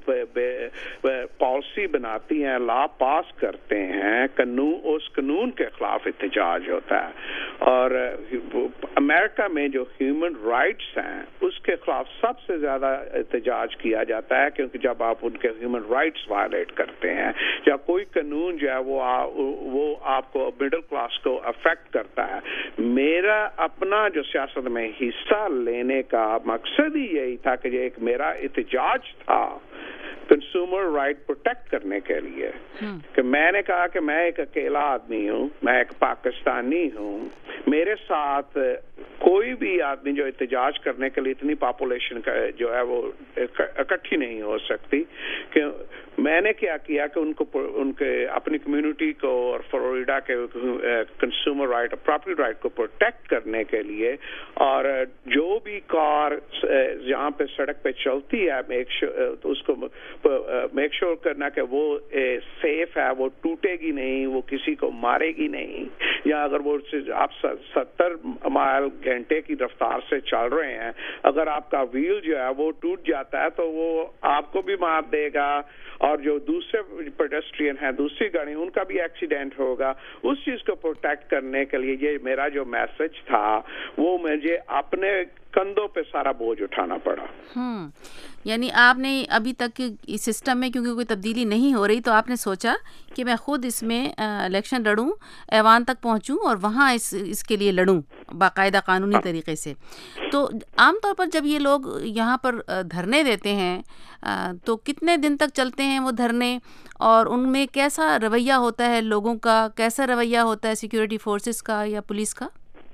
پالیسی بناتی ہیں, لا پاس کرتے ہیں, قانون اس قانون کے خلاف احتجاج ہوتا ہے. اور امریکہ میں جو ہیومن رائٹس ہیں اس کے خلاف سب سے زیادہ احتجاج کیا جاتا ہے, کیونکہ جب آپ ان کے ہیومن رائٹس وائلیٹ کرتے ہیں, یا کوئی قانون جو ہے وہ وہ آپ کو مڈل کلاس کو افیکٹ کرتا ہے. میرا اپنا جو سیاست میں حصہ لینے کا مقصد ہی یہی تھا کہ یہ ایک میرا احتجاج تھا کنزیومر رائٹ پروٹیکٹ کرنے کے لیے, کہ میں نے کہا کہ میں ایک اکیلا آدمی ہوں, میں ایک پاکستانی ہوں, میرے ساتھ کوئی بھی آدمی جو احتجاج کرنے کے لیے اتنی پاپولیشن کا جو ہے وہ اکٹھی نہیں ہو سکتی. کہ میں نے کیا کیا کہ ان کو ان کے اپنی کمیونٹی کو اور فلوریڈا کے کنزیومر رائٹ اور پراپرٹی رائٹ کو پروٹیکٹ کرنے کے لیے, اور جو بھی کار جہاں پہ سڑک پہ چلتی ہے میک شور اس کو میک شور کرنا کہ وہ سیف ہے, وہ ٹوٹے گی نہیں, وہ کسی کو مارے گی نہیں, یا اگر وہ آپ ستر مائل گھنٹے کی رفتار سے چل رہے ہیں, اگر آپ کا ویل جو ہے وہ ٹوٹ جاتا ہے تو وہ آپ کو بھی مار دے گا, اور جو دوسرے پیڈسٹرین ہیں, دوسری گاڑی, ان کا بھی ایکسیڈنٹ ہوگا. اس چیز کو پروٹیکٹ کرنے کے لیے یہ میرا جو میسج تھا وہ مجھے اپنے کندھوں پہ سارا بوجھ اٹھانا پڑا. ہم یعنی آپ نے ابھی تک اس سسٹم میں کیونکہ کوئی تبدیلی نہیں ہو رہی, تو آپ نے سوچا کہ میں خود اس میں الیکشن لڑوں, ایوان تک پہنچوں اور وہاں اس اس کے لیے لڑوں باقاعدہ قانونی طریقے سے. تو عام طور پر جب یہ لوگ یہاں پر دھرنے دیتے ہیں تو کتنے دن تک چلتے ہیں وہ دھرنے, اور ان میں کیسا رویہ ہوتا ہے لوگوں کا, کیسا رویہ ہوتا ہے سیکیورٹی فورسز کا یا پولیس کا؟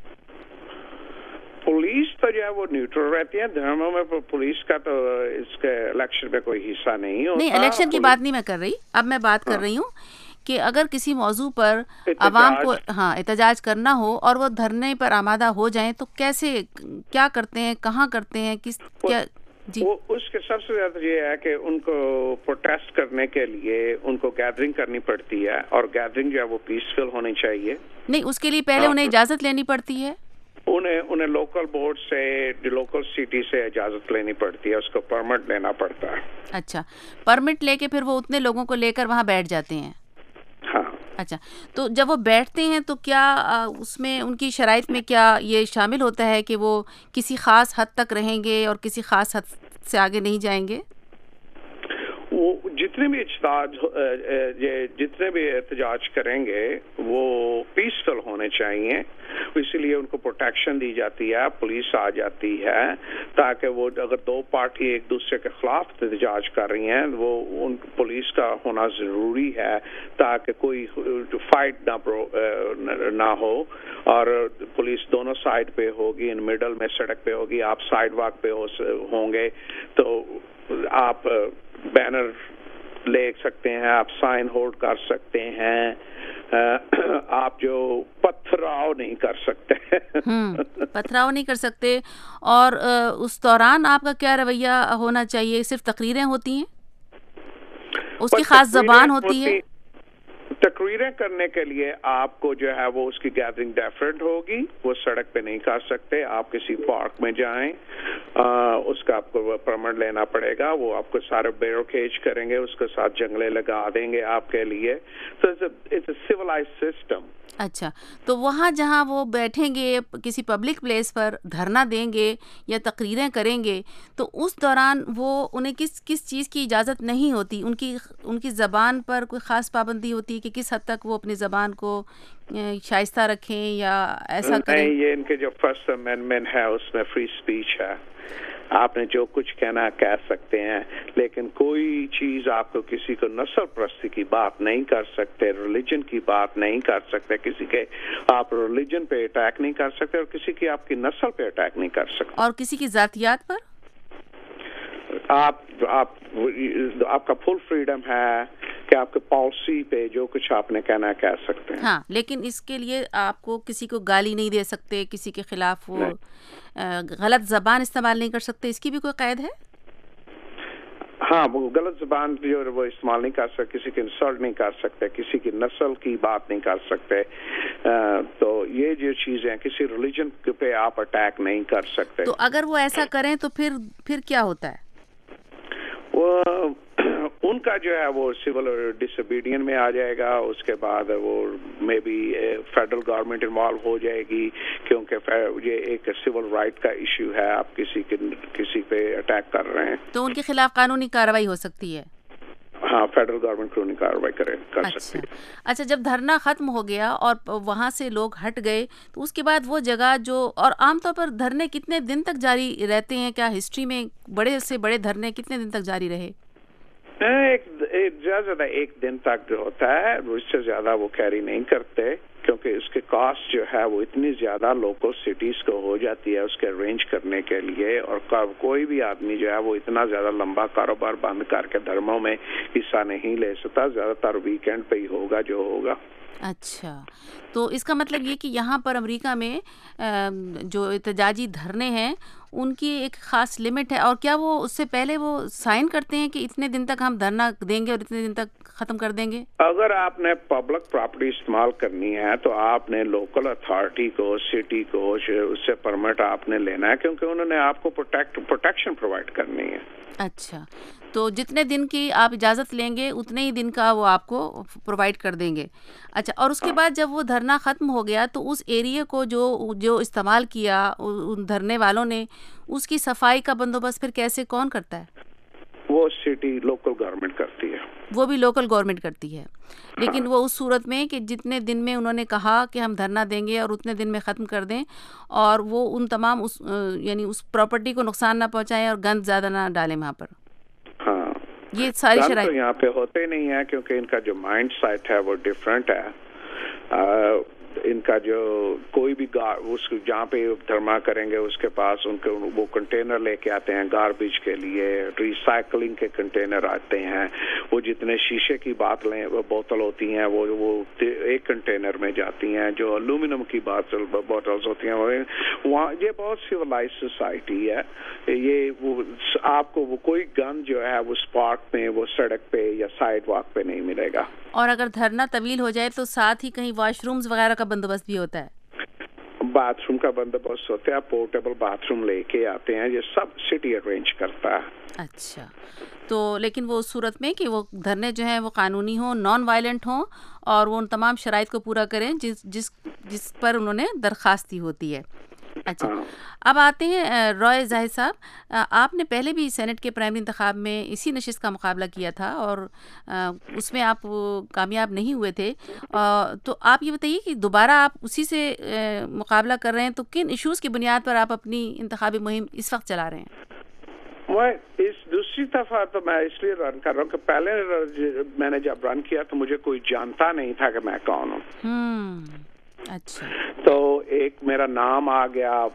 پولیس تو جو ہے وہ نیوٹرل رہتی ہے دھرموں میں, پولیس کا تو اس کے الیکشن میں کوئی حصہ نہیں ہوتا. نہیں, الیکشن کی بات نہیں میں کر رہی, اب میں بات کر رہی ہوں کہ اگر کسی موضوع پر عوام کو ہاں احتجاج کرنا ہو اور وہ دھرنے پر آمادہ ہو جائیں تو کیسے, کیا کرتے ہیں, کہاں کرتے ہیں, کس کیا؟ جی, وہ اس کے سب سے زیادہ یہ ہے کہ ان کو پروٹیسٹ کرنے کے لیے ان کو گیدرنگ کرنی پڑتی ہے, اور گیدرنگ جو ہے وہ پیسفل ہونی چاہیے. نہیں, اس کے لیے پہلے انہیں اجازت لینی پڑتی ہے. انہیں انہیں لوکل بورڈ سے, لوکل سٹی سے اجازت لینی پڑتی ہے, اس کو پرمٹ لینا پڑتا ہے. اچھا, پرمٹ لے کے پھر وہ اتنے لوگوں کو لے کر وہاں بیٹھ جاتے ہیں. ہاں. اچھا, تو جب وہ بیٹھتے ہیں تو کیا اس میں ان کی شرائط میں کیا یہ شامل ہوتا ہے کہ وہ کسی خاص حد تک رہیں گے اور کسی خاص حد سے آگے نہیں جائیں گے؟ وہ جتنے بھی احتجاج جتنے بھی احتجاج کریں گے وہ پیسفل ہونے چاہیے, اسی لیے ان کو پروٹیکشن دی جاتی ہے, پولیس آ جاتی ہے تاکہ وہ اگر دو پارٹی ایک دوسرے کے خلاف احتجاج کر رہی ہیں وہ ان پولیس کا ہونا ضروری ہے تاکہ کوئی فائٹ نہ نہ ہو, اور پولیس دونوں سائڈ پہ ہوگی, ان مڈل میں سڑک پہ ہوگی, آپ سائڈ واک پہ ہوں گے تو آپ بینر لے سکتے ہیں, آپ سائن ہولڈ کر سکتے ہیں, آپ جو پتھراؤ نہیں کر سکتے. پتھراؤ نہیں کر سکتے. اور اس دوران آپ کا کیا رویہ ہونا چاہیے؟ صرف تقریریں ہوتی ہیں, اس کی خاص زبان ہوتی ہے؟ تقریریں کرنے کے لیے آپ کو جو ہے وہ اس کی گیدرنگ ڈیفرنٹ ہوگی, وہ سڑک پہ نہیں کر سکتے, آپ کسی پارک میں جائیں اس کا آپ کو پرمٹ لینا پڑے گا. وہ آپ کو سارے بیروکیج کریں گے, اس کے ساتھ جنگلے لگا دیں گے آپ کے لیے. تو اٹس اے سویلائزڈ سسٹم. اچھا, تو وہاں جہاں وہ بیٹھیں گے کسی پبلک پلیس پر دھرنا دیں گے یا تقریریں کریں گے, تو اس دوران وہ انہیں کس کس چیز کی اجازت نہیں ہوتی؟ ان کی ان کی زبان پر کوئی خاص پابندی ہوتی ہے کہ کس حد تک وہ اپنی زبان کو شائستہ رکھیں یا ایسا کریں؟ نہیں, یہ ان کے جو فرسٹ امینڈمنٹ ہے اس میں فری اسپیچ ہے, آپ نے جو کچھ کہنا کہہ سکتے ہیں, لیکن کوئی چیز آپ کو کسی کو نسل پرستی کی بات نہیں کر سکتے, ریلیجن کی بات نہیں کر سکتے, کسی کے آپ ریلیجن پہ اٹیک نہیں کر سکتے, اور کسی کی آپ کی نسل پہ اٹیک نہیں کر سکتے. اور کسی کی ذاتیات پر آپ آپ آپ کا فل فریڈم ہے کہ آپ کے پالیسی پہ جو کچھ آپ نے کہنا کہہ سکتے ہیں. ہاں, لیکن اس کے لیے آپ کو کسی کو گالی نہیں دے سکتے, کسی کے خلاف وہ غلط زبان استعمال نہیں کر سکتے, اس کی بھی کوئی قید ہے؟ ہاں, وہ غلط زبان جو وہ استعمال نہیں کر سکتے, کسی کی انسلٹ نہیں کر سکتے, کسی کی نسل کی بات نہیں کر سکتے. تو یہ جو چیزیں ہیں, کسی ریلیجن پہ آپ اٹیک نہیں کر سکتے. تو اگر وہ ایسا کریں تو پھر پھر کیا ہوتا ہے؟ وہ ان کا جو ہے وہ سول ڈس اوبیڈین میں آ جائے گا. اس کے بعد وہ may be federal government involve ہو جائے گی, کیونکہ یہ ایک سول رائٹ کا ایشو ہے, آپ کسی کے کسی پہ اٹیک کر رہے ہیں تو ان کے خلاف قانونی کارروائی ہو سکتی ہے. ہاں, فیڈرل گورنمنٹ قانونی کارروائی کرے کر سکتی ہے. اچھا, جب دھرنا ختم ہو گیا اور وہاں سے لوگ ہٹ گئے تو اس کے بعد وہ جگہ جو, اور عام طور پر دھرنے کتنے دن تک جاری رہتے ہیں؟ کیا ہسٹری میں بڑے سے بڑے دھرنے کتنے دن تک جاری رہے؟ ایک زیادہ ایک دن تک جو ہوتا ہے, اس سے زیادہ وہ کیری نہیں کرتے, کیونکہ اس کے کاسٹ جو ہے وہ اتنی زیادہ لوکل سٹیز کو ہو جاتی ہے اس کے ارینج کرنے کے لیے, اور کوئی بھی آدمی جو ہے وہ اتنا زیادہ لمبا کاروبار بند کر کے دھرموں میں حصہ نہیں لے سکتا. زیادہ تر ویکینڈ پہ ہی ہوگا جو ہوگا. اچھا, تو اس کا مطلب یہ کہ یہاں پر امریکہ میں جو احتجاجی دھرنے ہیں ان کی ایک خاص لمٹ ہے, اور کیا وہ اس سے پہلے وہ سائن کرتے ہیں کہ اتنے دن تک ہم دھرنا دیں گے اور اتنے دن تک ختم کر دیں گے؟ اگر آپ نے پبلک پراپرٹی استعمال کرنی ہے تو آپ نے لوکل اتھارٹی کو, سٹی کو, اس سے پرمٹ آپ نے لینا ہے, کیونکہ انہوں نے آپ کو پروٹیکٹ پروٹیکشن پرووائڈ کرنی ہے. اچھا, تو جتنے دن کی آپ اجازت لیں گے اتنے ہی دن کا وہ آپ کو پرووائڈ کر دیں گے. اچھا, اور اس کے بعد جب وہ دھرنا ختم ہو گیا تو اس ایریے کو جو جو استعمال کیا ان دھرنے والوں نے, اس کی صفائی کا بندوبست پھر کیسے کون کرتا ہے؟ وہ سٹی لوکل گورنمنٹ کرتی ہے. وہ بھی لوکل گورنمنٹ کرتی ہے, لیکن وہ اس صورت میں کہ جتنے دن میں انہوں نے کہا کہ ہم دھرنا دیں گے اور اتنے دن میں ختم کر دیں, اور وہ ان تمام اس یعنی اس پراپرٹی کو نقصان نہ پہنچائیں اور گند زیادہ نہ ڈالیں وہاں پر. ہاں, یہ ساری شرائط یہاں پہ ہوتے نہیں ہیں, کیونکہ ان کا جو مائنڈ سیٹ ہے وہ ڈفرینٹ ہے. ان کا جو کوئی بھی اس جہاں پہ دھرنا کریں گے اس کے پاس ان کے وہ کنٹینر لے کے آتے ہیں گاربیج کے لیے, ریسائکلنگ کے کنٹینر آتے ہیں. وہ جتنے شیشے کی بات لیں وہ بوتل ہوتی ہیں وہ وہ ایک کنٹینر میں جاتی ہیں. جو الومینم کی بوٹلز ہوتی ہیں وہاں, یہ بہت سویلائز سوسائٹی ہے. یہ وہ آپ کو وہ کوئی گن جو ہے وہ اسپاٹ میں وہ سڑک پہ یا سائڈ واک پہ نہیں ملے گا. اور اگر دھرنا طویل ہو جائے تو ساتھ ہی کہیں واش رومز وغیرہ کا بندوبست بھی ہوتا ہے؟ باتھ روم کا بندوبست ہوتا ہے, پورٹیبل باتھ روم لے کے آتے ہیں, یہ سب سٹی ارینج کرتا ہے. اچھا, تو لیکن وہ اس صورت میں کہ وہ دھرنے جو ہیں وہ قانونی ہوں, نان وائلنٹ ہوں, اور وہ ان تمام شرائط کو پورا کریں جس جس جس پر انہوں نے درخواست دی ہوتی ہے. اچھا, اب آتے ہیں رائے زاہد صاحب, آپ نے پہلے بھی سینٹ کے پرائمری انتخاب میں اسی نشست کا مقابلہ کیا تھا اور اس میں آپ کامیاب نہیں ہوئے تھے, تو آپ یہ بتائیے کہ دوبارہ آپ اسی سے مقابلہ کر رہے ہیں, تو کن ایشوز کی بنیاد پر آپ اپنی انتخابی مہم اس وقت چلا رہے ہیں؟ میں اس دوسری دفعہ تو میں اس لیے رن کر رہا ہوں کہ پہلے میں نے جب رن کیا تو مجھے کوئی جانتا نہیں تھا کہ میں کون ہوں. اچھا, تو ایک میرا نام آ گیا,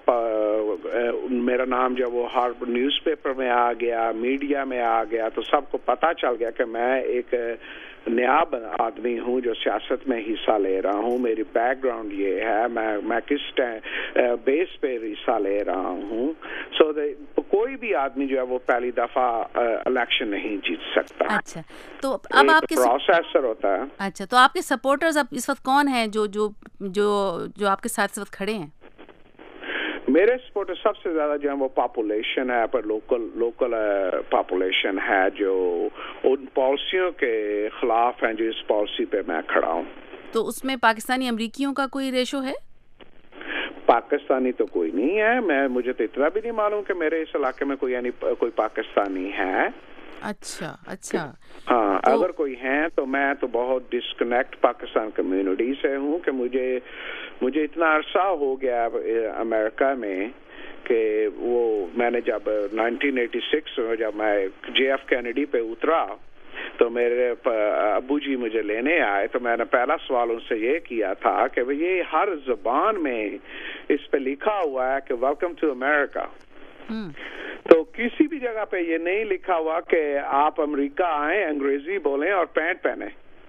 میرا نام جو وہ ہر نیوز پیپر میں آ گیا, میڈیا میں آ گیا, تو سب کو پتہ چل گیا کہ میں ایک نیا آدمی ہوں جو سیاست میں حصہ لے رہا ہوں. میری بیک گراؤنڈ یہ ہے, میں میں کس بیس پہ حصہ لے رہا ہوں. سو کوئی بھی آدمی جو ہے وہ پہلی دفعہ الیکشن نہیں جیت سکتا. اچھا, تو اب آپ کے پروسیسر ہوتا ہے. اچھا, تو آپ کے سپورٹرز اب اس وقت کون ہیں جو جو جو جو آپ کے ساتھ اس وقت کھڑے ہیں؟ میرے سپورٹر سب سے زیادہ جو ہے وہ پاپولیشن ہے, پر لوکل لوکل پاپولیشن ہے جو ان پالیسیوں کے خلاف ہیں جو اس پالیسی پہ میں کھڑا ہوں. تو اس میں پاکستانی امریکیوں کا کوئی ریشو ہے؟ پاکستانی تو کوئی نہیں ہے, میں مجھے تو اتنا بھی نہیں معلوم کہ میرے اس علاقے میں کوئی یعنی کوئی پاکستانی ہے. اچھا اچھا ہاں, اگر کوئی ہیں تو میں تو بہت ڈسکنیکٹ پاکستان کمیونٹی سے ہوں کہ مجھے مجھے اتنا عرصہ ہو گیا امریکہ میں کہ وہ میں نے جب نائنٹین ایٹی سکس میں جب میں جے ایف کینیڈی پہ اترا تو میرے ابو جی مجھے لینے آئے تو میں نے پہلا سوال ان سے یہ کیا تھا کہ یہ ہر زبان میں اس پہ لکھا ہوا ہے کہ ویلکم ٹو امریکہ, تو کسی بھی جگہ پہ یہ نہیں لکھا ہوا کہ آپ امریکہ آئیں, انگریزی بولیں اور پینٹ پہنیں.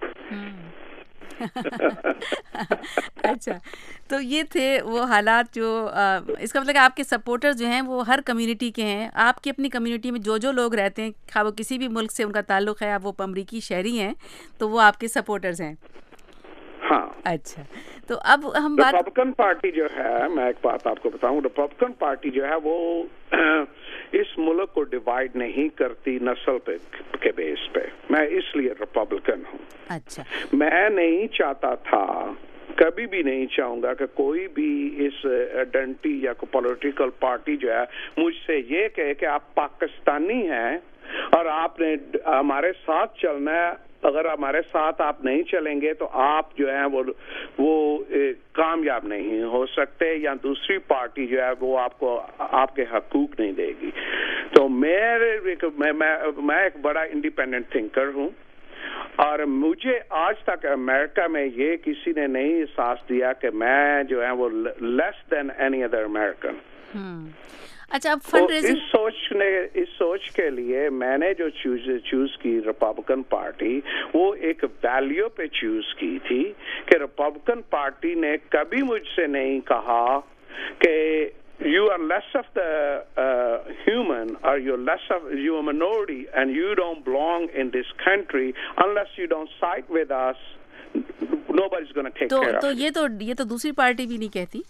اچھا, تو یہ تھے وہ حالات جو اس کا مطلب کہ آپ کے سپورٹر جو ہیں وہ ہر کمیونٹی کے ہیں. آپ کی اپنی کمیونٹی میں جو جو لوگ رہتے ہیں, خواہ وہ کسی بھی ملک سے ان کا تعلق ہے, آپ وہ امریکی شہری ہیں, تو وہ آپ کے سپورٹرز ہیں. ہاں. اچھا, تو اب ہم بات ریپبلکن پارٹی جو ہے, میں ایک بات آپ کو بتاؤں, ریپبلکن پارٹی جو ہے وہ اس ملک کو ڈیوائیڈ نہیں کرتی نسل پہ کے بیس پہ. میں اس لیے ریپبلکن ہوں. اچھا, میں نہیں چاہتا تھا, کبھی بھی نہیں چاہوں گا کہ کوئی بھی اس آئیڈینٹی یا کوئی پولیٹیکل پارٹی جو ہے مجھ سے یہ کہے کہ آپ پاکستانی ہیں اور آپ نے ہمارے ساتھ چلنا ہے, اگر ہمارے ساتھ آپ نہیں چلیں گے تو آپ جو ہے وہ وہ کامیاب نہیں ہو سکتے, یا دوسری پارٹی جو ہے وہ آپ کو آپ کے حقوق نہیں دے گی. تو میرے میں ایک بڑا انڈیپینڈنٹ تھنکر ہوں, اور مجھے آج تک امریکہ میں یہ کسی نے نہیں احساس دیا کہ میں جو ہے وہ less than any other American. اچھا, اب فنڈ ریزنگ اس سوچ نے اس سوچ کے لیے میں نے جو چوز چوز کی ریپبلکن پارٹی, وہ ایک ویلیو پہ چوز کی تھی کہ ریپبلکن پارٹی نے کبھی مجھ سے نہیں کہا کہ you are less of the uh, human, or you're less of you're a minority and you don't belong in this country unless you don't side with us. Nobody's going to take تو, care تو of یہ تو یہ تو دوسری party بھی نہیں کہتی.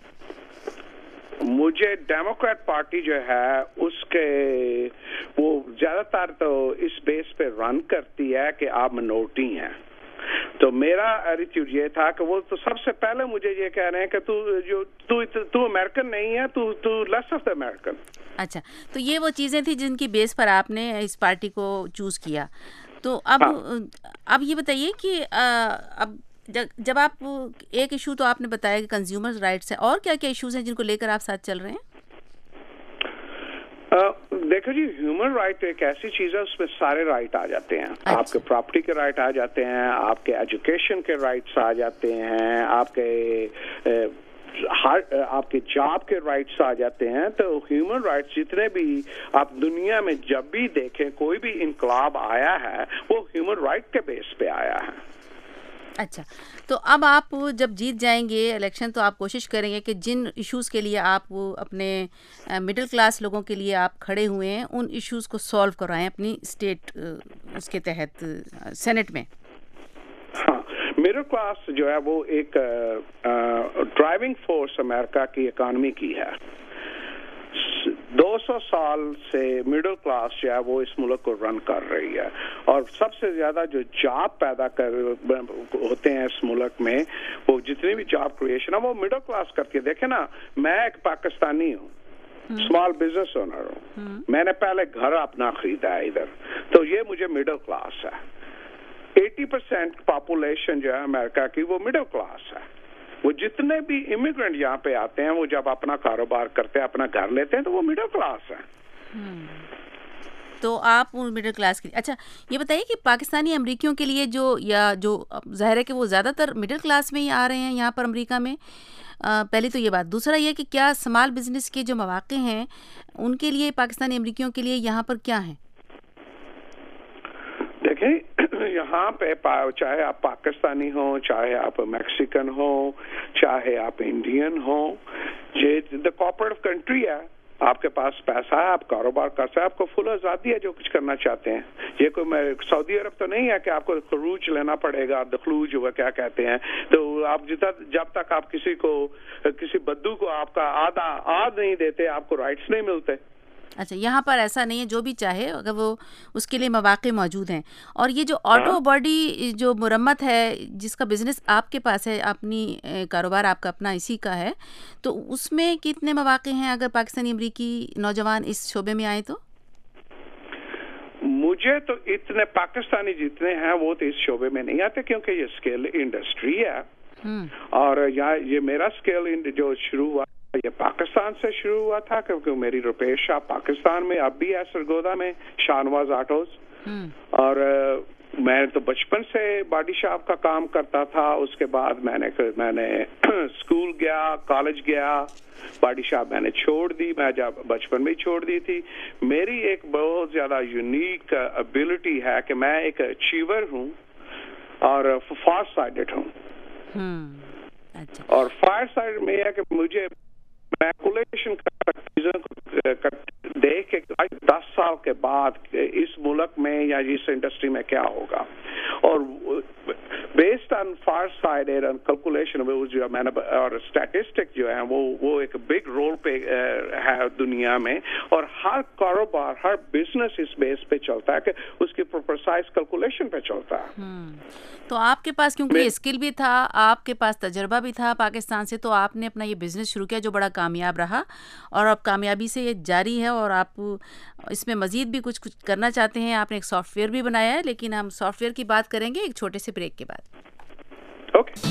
مجھے ڈیموکریٹ پارٹی جو ہے اس کے وہ زیادہ تر تو اس بیس پہ رن کرتی ہے کہ آپ منورٹی ہیں. تو میرا ایٹیٹیوڈ یہ تھا کہ وہ تو سب سے پہلے مجھے یہ کہہ رہے ہیں کہ تو جو تو تو امریکن نہیں ہے, تو تو لیس آف دا امریکن. اچھا, تو یہ وہ چیزیں تھیں جن کی بیس پر آپ نے اس پارٹی کو چوز کیا. تو اب اب یہ بتائیے کہ اب جب آپ ایک ایشو تو آپ نے بتایا کہ کنزیومر رائٹس ہے, اور کیا کیا ایشوز ہیں جن کو لے کر آپ ساتھ چل رہے ہیں؟ دیکھو جی, ہیومن رائٹ ایک ایسی چیز ہے اس میں سارے رائٹ آ جاتے ہیں. آپ کے پراپرٹی کے رائٹ آ جاتے ہیں, آپ کے ایجوکیشن کے رائٹس آ جاتے ہیں, آپ کے آپ کے جاب کے رائٹس آ جاتے ہیں. تو ہیومن رائٹس جتنے بھی آپ دنیا میں جب بھی دیکھیں, کوئی بھی انقلاب آیا ہے وہ ہیومن رائٹ کے بیس پہ آیا ہے. اچھا, تو اب آپ جب جیت جائیں گے الیکشن تو آپ کوشش کریں گے کہ جن ایشوز کے لیے آپ اپنے مڈل کلاس لوگوں کے لیے آپ کھڑے ہوئے ہیں ان ایشوز کو سالو کرائیں اپنی اسٹیٹ اس کے تحت سینٹ میں. ہاں, مڈل کلاس جو ہے وہ ایک ڈرائیونگ فورس امریکہ کی اکانومی کی ہے. دو سو سال سے مڈل کلاس جو ہے وہ اس ملک کو رن کر رہی ہے, اور سب سے زیادہ جو جاب پیدا کر ہوتے ہیں اس ملک میں, وہ جتنی بھی جاب کریشن ہے وہ مڈل کلاس کرتی ہے. دیکھیں نا, میں ایک پاکستانی ہوں, اسمال بزنس اونر ہوں, میں نے پہلے گھر اپنا خریدا ہے ادھر, تو یہ مجھے مڈل کلاس ہے. ایٹی پرسینٹ پاپولیشن جو ہے امریکہ کی وہ مڈل کلاس ہے. وہ جتنے بھی امیگرینٹ یہاں پہ آتے ہیں وہ جب اپنا کاروبار کرتے ہیں, اپنا گھر لیتے ہیں, تو وہ مڈل کلاس ہیں. تو آپ مڈل کلاس کے. اچھا, یہ بتائیے کہ پاکستانی امریکیوں کے لیے جو یا جو ظاہر ہے کہ وہ زیادہ تر مڈل کلاس میں ہی آ رہے ہیں یہاں پر امریکہ میں, پہلی تو یہ بات. دوسرا یہ کہ کیا اسمال بزنس کے جو مواقع ہیں ان کے لیے پاکستانی امریکیوں کے لیے یہاں پر کیا ہیں؟ دیکھیں, یہاں پہ چاہے آپ پاکستانی ہوں, چاہے آپ میکسیکن ہوں, چاہے آپ انڈین ہوں, یہ دا کوآپریٹو کنٹری ہے. آپ کے پاس پیسہ ہے, آپ کاروبار کر سکتے ہیں, آپ کو فل آزادی ہے جو کچھ کرنا چاہتے ہیں. یہ کوئی میں سعودی عرب تو نہیں ہے کہ آپ کو خروج لینا پڑے گا, دخلوج ہوا کیا کہتے ہیں. تو آپ جب تک آپ کسی کو کسی بدو کو آپ کا آدھا آدھ نہیں دیتے, آپ کو رائٹس نہیں ملتے. اچھا, یہاں پر ایسا نہیں ہے, جو بھی چاہے اگر وہ اس کے لیے مواقع موجود ہیں. اور یہ جو آٹو باڈی جو مرمت ہے جس کا بزنس آپ کے پاس ہے, اپنی کاروبار آپ کا اپنا اسی کا ہے, تو اس میں کتنے مواقع ہیں اگر پاکستانی امریکی نوجوان اس شعبے میں آئے تو؟ مجھے تو اتنے پاکستانی جتنے ہیں وہ تو اس شعبے میں نہیں آتے, کیونکہ یہ اسکل انڈسٹری ہے. اور یہاں یہ میرا اسکل جو شروع ہوا یہ پاکستان سے شروع ہوا تھا, کیونکہ میری رپیش شاپ پاکستان میں اب بھی ہے, سرگودا میں, شاہنواز آٹوز. اور میں تو بچپن سے باڈی شاپ کا کام کرتا تھا. اس کے بعد میں نے میں نے اسکول گیا, کالج گیا, باڈی شاپ میں نے چھوڑ دی. میں جب بچپن میں ہی چھوڑ دی تھی. میری ایک بہت زیادہ یونیک ابیلٹی ہے کہ میں ایک اچیور ہوں اور فار سائڈڈ ہوں. اور فار سائڈ میں ہے کہ مجھے کیلکولیشن چیزوں کو دیکھ کے دس سال کے بعد اس ملک میں یا اس انڈسٹری میں کیا ہوگا, اور based on foresight and calculation جو میں نے اور اسٹیٹسٹک جو ہے وہ وہ ایک بگ رول پہ ہے دنیا میں. اور ہر کاروبار ہر بزنس اس بیس پہ چلتا ہے کہ اس کی پرسائز کیلکولیشن پہ چلتا ہے. تو آپ کے پاس کیونکہ اسکل بھی تھا, آپ کے پاس تجربہ بھی تھا پاکستان سے, تو آپ نے اپنا یہ بزنس شروع کیا جو بڑا کامیاب رہا, اور اب کامیابی سے یہ جاری ہے, اور آپ اس میں مزید بھی کچھ کچھ کرنا چاہتے ہیں. آپ نے ایک سافٹ ویئر بھی بنایا ہے, لیکن ہم سافٹ ویئر کی بات کریں گے ایک چھوٹے سے بریک کے بعد. Okay.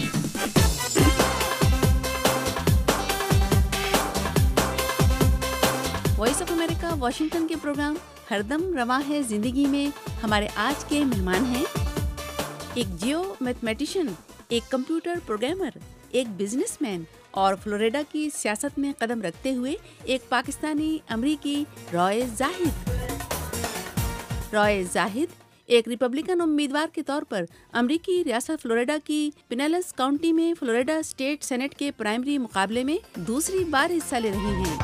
Voice of America Washington کے پروگرام ہر دم رواں ہے زندگی میں ہمارے آج کے مہمان ہیں ایک جیو میتھمیٹیشین, ایک کمپیوٹر پروگرامر, ایک بزنس مین, اور فلوریڈا کی سیاست میں قدم رکھتے ہوئے ایک پاکستانی امریکی رائے زاہد. رائے زاہد ایک ریپبلکن امیدوار کے طور پر امریکی ریاست فلوریڈا کی پینلس کاؤنٹی میں فلوریڈا اسٹیٹ سینٹ کے پرائمری مقابلے میں دوسری بار حصہ لے رہی ہیں.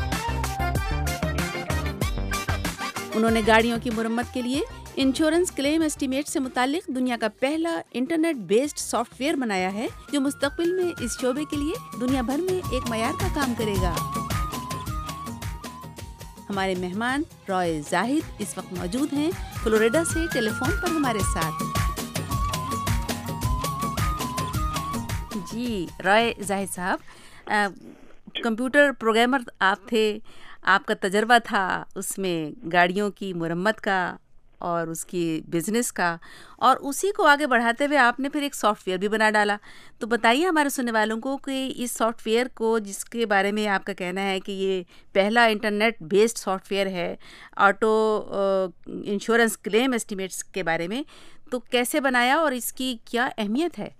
انہوں نے گاڑیوں کی مرمت کے لیے انشورنس کلیم ایسٹیمیٹ سے متعلق دنیا کا پہلا انٹرنیٹ بیسڈ سافٹ ویئر بنایا ہے جو مستقبل میں اس شعبے کے لیے دنیا بھر میں ایک معیار کا کام کرے گا. ہمارے مہمان رائے زاہد اس وقت موجود ہیں فلوریڈا سے ٹیلی فون پر ہمارے ساتھ. جی رائے زاہد صاحب, کمپیوٹر پروگرامر آپ تھے, آپ کا تجربہ تھا اس میں گاڑیوں کی مرمت کا اور اس کی بزنس کا, اور اسی کو آگے بڑھاتے ہوئے آپ نے پھر ایک سافٹ ویئر بھی بنا ڈالا. تو بتائیے ہمارے سننے والوں کو کہ اس سافٹ ویئر کو, جس کے بارے میں آپ کا کہنا ہے کہ یہ پہلا انٹرنیٹ بیسڈ سافٹ ویئر ہے آٹو انشورنس کلیم ایسٹیمیٹس کے بارے میں, تو کیسے بنایا اور اس کی کیا اہمیت ہے؟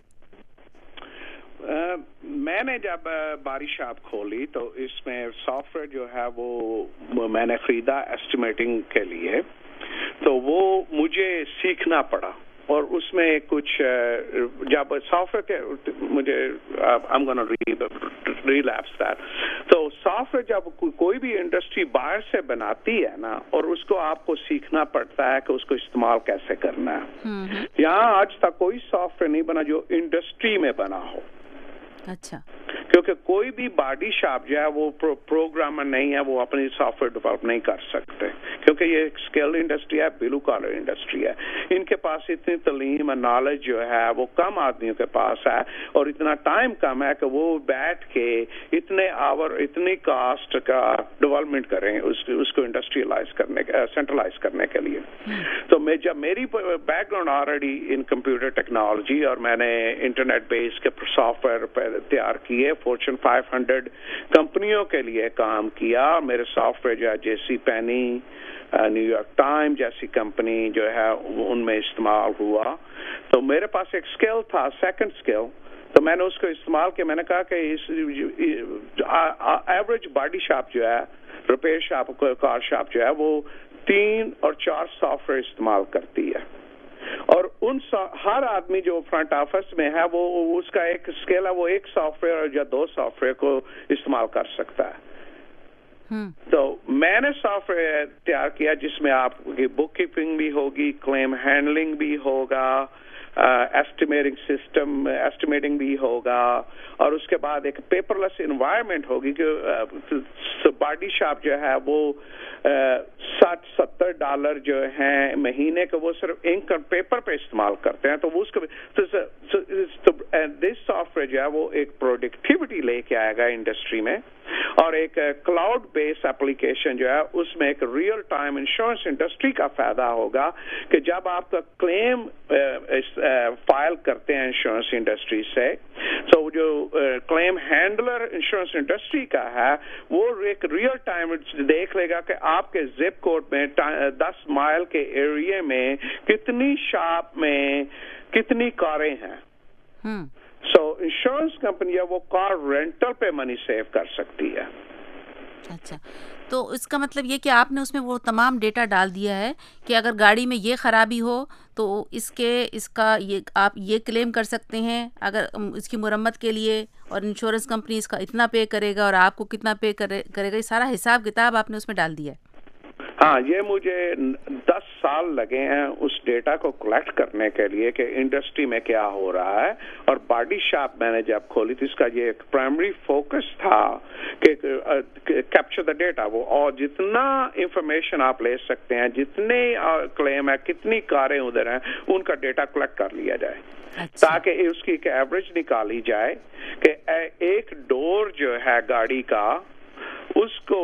میں نے جب باری شاپ کھولی تو اس میں سافٹ ویئر جو ہے وہ میں نے خریدا ایسٹیمیٹنگ کے لیے, تو وہ مجھے سیکھنا پڑا. اور اس میں کچھ جب سافٹ ویئر کے مجھے I'm gonna relapse that. تو سافٹ ویئر جب کوئی بھی انڈسٹری باہر سے بناتی ہے نا, اور اس کو آپ کو سیکھنا پڑتا ہے کہ اس کو استعمال کیسے کرنا ہے. یہاں آج تک کوئی سافٹ ویئر نہیں بنا جو انڈسٹری میں بنا ہو. اچھا, کیونکہ کوئی بھی باڈی شاپ جو ہے وہ پروگرامر نہیں ہے, وہ اپنی سافٹ ویئر ڈیولپ نہیں کر سکتے, کیونکہ یہ ایک اسکل انڈسٹری ہے, بلو کالر انڈسٹری ہے. ان کے پاس اتنی تعلیم اور نالج جو ہے وہ کم آدمیوں کے پاس ہے, اور اتنا ٹائم کم ہے کہ وہ بیٹھ کے اتنے آور اتنی کاسٹ کا ڈیولپمنٹ کریں اس اس کو انڈسٹریلائز کرنے سینٹرلائز کرنے کے لیے. تو میں جب میری background already in computer technology, اور میں نے انٹرنیٹ بیس کے سافٹ ویئر تیار کیے, فورچون فائیو ہنڈریڈ کمپنیوں کے لیے کام کیا. میرے سافٹ ویئر جو ہے J C Penney, New York Time جیسی کمپنی جو ہے ان میں استعمال ہوا. تو میرے پاس ایک اسکل تھا, سیکنڈ اسکل, تو میں نے اس کو استعمال کیا. میں نے کہا کہ اس ایوریج باڈی شاپ جو ہے, ریپیئر شاپ, کار شاپ جو ہے, وہ تین اور چار سافٹ ویئر استعمال کرتی ہے, اور ان ہر آدمی جو فرنٹ آفس میں ہے وہ اس کا ایک اسکیل ہے, وہ ایک سافٹ ویئر یا دو سافٹ ویئر کو استعمال کر سکتا ہے. تو میں نے سافٹ ویئر تیار کیا جس میں آپ کی بک کیپنگ بھی ہوگی, کلیم ہینڈلنگ بھی ہوگا, ایسٹیمیٹنگ سسٹم ایسٹیمیٹنگ بھی ہوگا, اور اس کے بعد ایک پیپر لیس انوائرمنٹ ہوگی کہ باڈی شاپ جو ہے وہ ساٹھ ستر ڈالر جو ہیں مہینے کا وہ صرف انک اور پیپر پہ استعمال کرتے ہیں. تو وہ اس کو دس سافٹ ویئر جو ہے وہ ایک پروڈکٹیوٹی لے کے آئے گا انڈسٹری میں, اور ایک کلاؤڈ بیس اپلیکیشن جو ہے اس میں ایک ریئل ٹائم انشورنس انڈسٹری کا فائدہ ہوگا کہ جب آپ کا کلیم فائل کرتے ہیں انشورنس انڈسٹری سے, تو جو کلیم ہینڈلر انشورنس انڈسٹری کا ہے وہ ایک ریئل ٹائم دیکھ لے گا کہ آپ کے زپ کوڈ میں دس مائل کے ایریے میں کتنی شاپ میں کتنی کاریں ہیں. سو انشورنس کمپنی وہ کار رینٹل پہ منی سیو کر سکتی ہے. اچھا, تو اس کا مطلب یہ کہ آپ نے اس میں وہ تمام ڈیٹا ڈال دیا ہے کہ اگر گاڑی میں یہ خرابی ہو تو اس کے اس کا یہ آپ یہ کلیم کر سکتے ہیں اگر اس کی مرمت کے لیے, اور انشورنس کمپنی اس کا اتنا پے کرے گا اور آپ کو کتنا پے کرے کرے گا. یہ سارا حساب کتاب آپ نے اس میں ڈال دیا ہے. ہاں, یہ مجھے دس سال لگے ہیں اس ڈیٹا کو کلیکٹ کرنے کے لیے کہ انڈسٹری میں کیا ہو رہا ہے. اور باڈی شاپ میں نے جب کھولی تھی اس کا یہ ایک پرائمری فوکس تھا کہ کیپچر دا ڈیٹا, وہ اور جتنا انفارمیشن آپ لے سکتے ہیں, جتنے کلیم ہے, کتنی کاریں ادھر ہیں, ان کا ڈیٹا کلیکٹ کر لیا جائے. اچھا. تاکہ اس کی ایک ایوریج نکالی جائے کہ ایک ڈور جو ہے گاڑی کا اس کو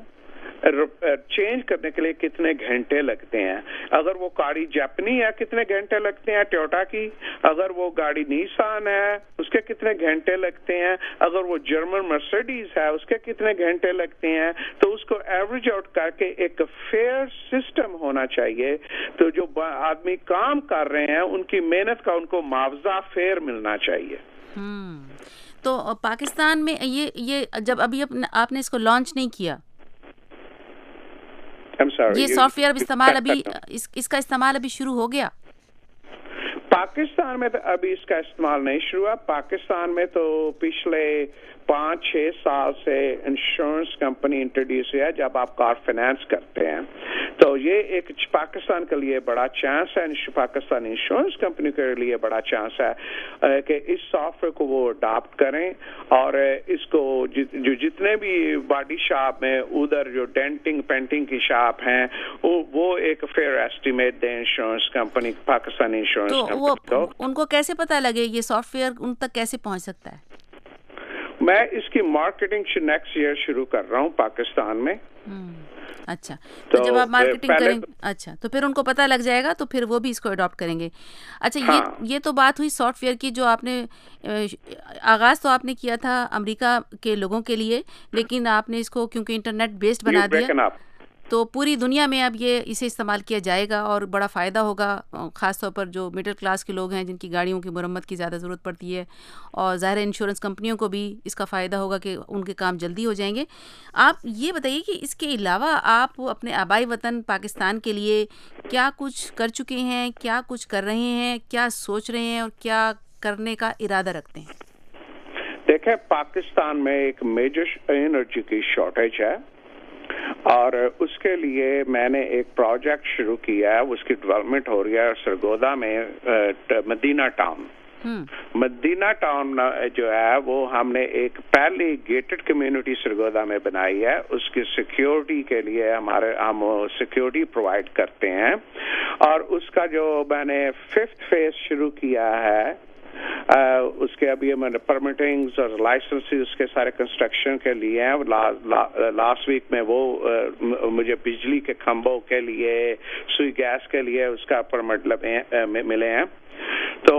چینج کرنے کے لیے کتنے گھنٹے لگتے ہیں. اگر وہ گاڑی جاپنی ہے کتنے گھنٹے لگتے ہیں ٹویوٹا کی, اگر وہ گاڑی نیسان ہے اس کے کتنے گھنٹے لگتے ہیں, اگر وہ جرمن مرسیڈیز ہے اس کے کتنے گھنٹے لگتے ہیں. تو اس کو ایوریج آؤٹ کر کے ایک فیئر سسٹم ہونا چاہیے. تو جو آدمی کام کر رہے ہیں ان کی محنت کا ان کو معاوضہ فیئر ملنا چاہیے. تو پاکستان میں یہ یہ جب ابھی آپ نے اس کو لانچ نہیں کیا, یہ سافٹ ویئر استعمال ابھی اس, اس کا استعمال ابھی شروع ہو گیا؟ پاکستان میں تو ابھی اس کا استعمال نہیں شروع ہوا. پاکستان میں تو پچھلے پانچ چھ سال سے انشورنس کمپنی انٹروڈیوس ہوا ہے جب آپ کار فائنانس کرتے ہیں. تو یہ ایک پاکستان کے لیے بڑا چانس ہے, پاکستان انشورنس کمپنی کے لیے بڑا چانس ہے کہ اس سافٹ ویئر کو وہ اڈاپٹ کریں, اور اس کو جو جتنے بھی باڈی شاپ میں ادھر جو ڈینٹنگ پینٹنگ کی شاپ ہیں وہ ایک فیئر ایسٹیمیٹ دیں insurance company, Pakistan insurance company کو. ان کو کیسے پتہ لگے یہ سافٹ ویئر ان تک کیسے پہنچ سکتا ہے؟ میں اس کی مارکیٹنگ نیکسٹ ایئر شروع کر رہا ہوں پاکستان میں. اچھا, تو جب آپ مارکیٹنگ کریں گے, اچھا تو پھر ان کو پتہ لگ جائے گا تو پھر وہ بھی اس کو اڈاپٹ کریں گے. اچھا, یہ یہ تو بات ہوئی سافٹ ویئر کی جو آپ نے آغاز تو آپ نے کیا تھا امریکہ کے لوگوں کے لیے, لیکن آپ نے اس کو کیونکہ انٹرنیٹ بیسڈ بنا دیا تو پوری دنیا میں اب یہ اسے استعمال کیا جائے گا اور بڑا فائدہ ہوگا, خاص طور پر جو مڈل کلاس کے لوگ ہیں جن کی گاڑیوں کی مرمت کی زیادہ ضرورت پڑتی ہے, اور ظاہر انشورنس کمپنیوں کو بھی اس کا فائدہ ہوگا کہ ان کے کام جلدی ہو جائیں گے. آپ یہ بتائیے کہ اس کے علاوہ آپ اپنے آبائی وطن پاکستان کے لیے کیا کچھ کر چکے ہیں, کیا کچھ کر رہے ہیں, کیا سوچ رہے ہیں اور کیا کرنے کا ارادہ رکھتے ہیں؟ دیکھیں, پاکستان میں ایک میجر انرجی کی شارٹیج ہے, اور اس کے لیے میں نے ایک پروجیکٹ شروع کیا ہے, اس کی ڈیولپمنٹ ہو رہی ہے سرگودا میں, مدینہ ٹاؤن. مدینہ ٹاؤن جو ہے وہ ہم نے ایک پہلی گیٹڈ کمیونٹی سرگودا میں بنائی ہے. اس کی سیکیورٹی کے لیے ہمارے ہم سیکیورٹی پرووائڈ کرتے ہیں, اور اس کا جو میں نے ففتھ فیز شروع کیا ہے اس کے ابھی میں نے پرمٹنگز اور لائسنس اس کے سارے کنسٹرکشن کے لیے ہیں. لاسٹ ویک میں وہ مجھے بجلی کے کھمبوں کے لیے, سوئی گیس کے لیے اس کا پرمٹ ملے ہیں. تو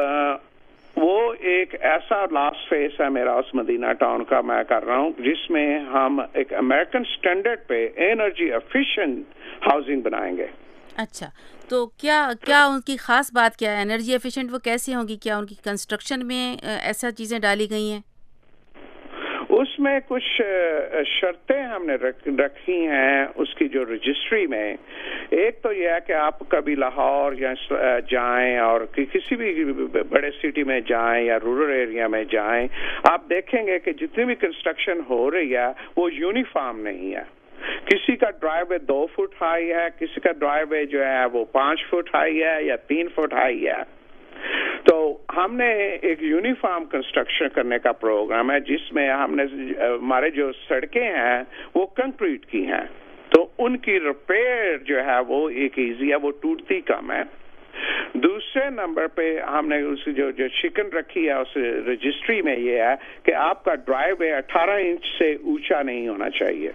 وہ ایک ایسا لاسٹ فیس ہے میرا اس مدینہ ٹاؤن کا میں کر رہا ہوں جس میں ہم ایک امریکن سٹینڈرڈ پہ انرجی ایفیشینٹ ہاؤسنگ بنائیں گے. اچھا, تو کیا کیا ان کی خاص بات کیا ہے؟ انرجی ایفیشینٹ وہ کیسی ہوں گی؟ کیا ان کی کنسٹرکشن میں ایسا چیزیں ڈالی گئی ہیں؟ اس میں کچھ شرطیں ہم نے رکھی ہیں اس کی جو رجسٹری میں. ایک تو یہ ہے کہ آپ کبھی لاہور یا جائیں اور کسی بھی بڑے سٹی میں جائیں یا رورل ایریا میں جائیں, آپ دیکھیں گے کہ جتنی بھی کنسٹرکشن ہو رہی ہے وہ یونیفارم نہیں ہے. کسی کا ڈرائیو وے دو فٹ ہائی ہے, کسی کا ڈرائیو وے جو ہے وہ پانچ فٹ ہائی ہے یا تین فٹ ہائی ہے. تو ہم نے ایک یونیفارم کنسٹرکشن کرنے کا پروگرام ہے جس میں ہم نے ہمارے جو سڑکیں ہیں وہ کنکریٹ کی ہیں, تو ان کی ریپیئر جو ہے وہ ایک ایزی ہے, وہ ٹوٹتی کم ہے. دوسرے نمبر پہ ہم نے اس جو جو چکن رکھی ہے اس رجسٹری میں یہ ہے کہ آپ کا ڈرائیو وے اٹھارہ انچ سے اونچا نہیں ہونا چاہیے.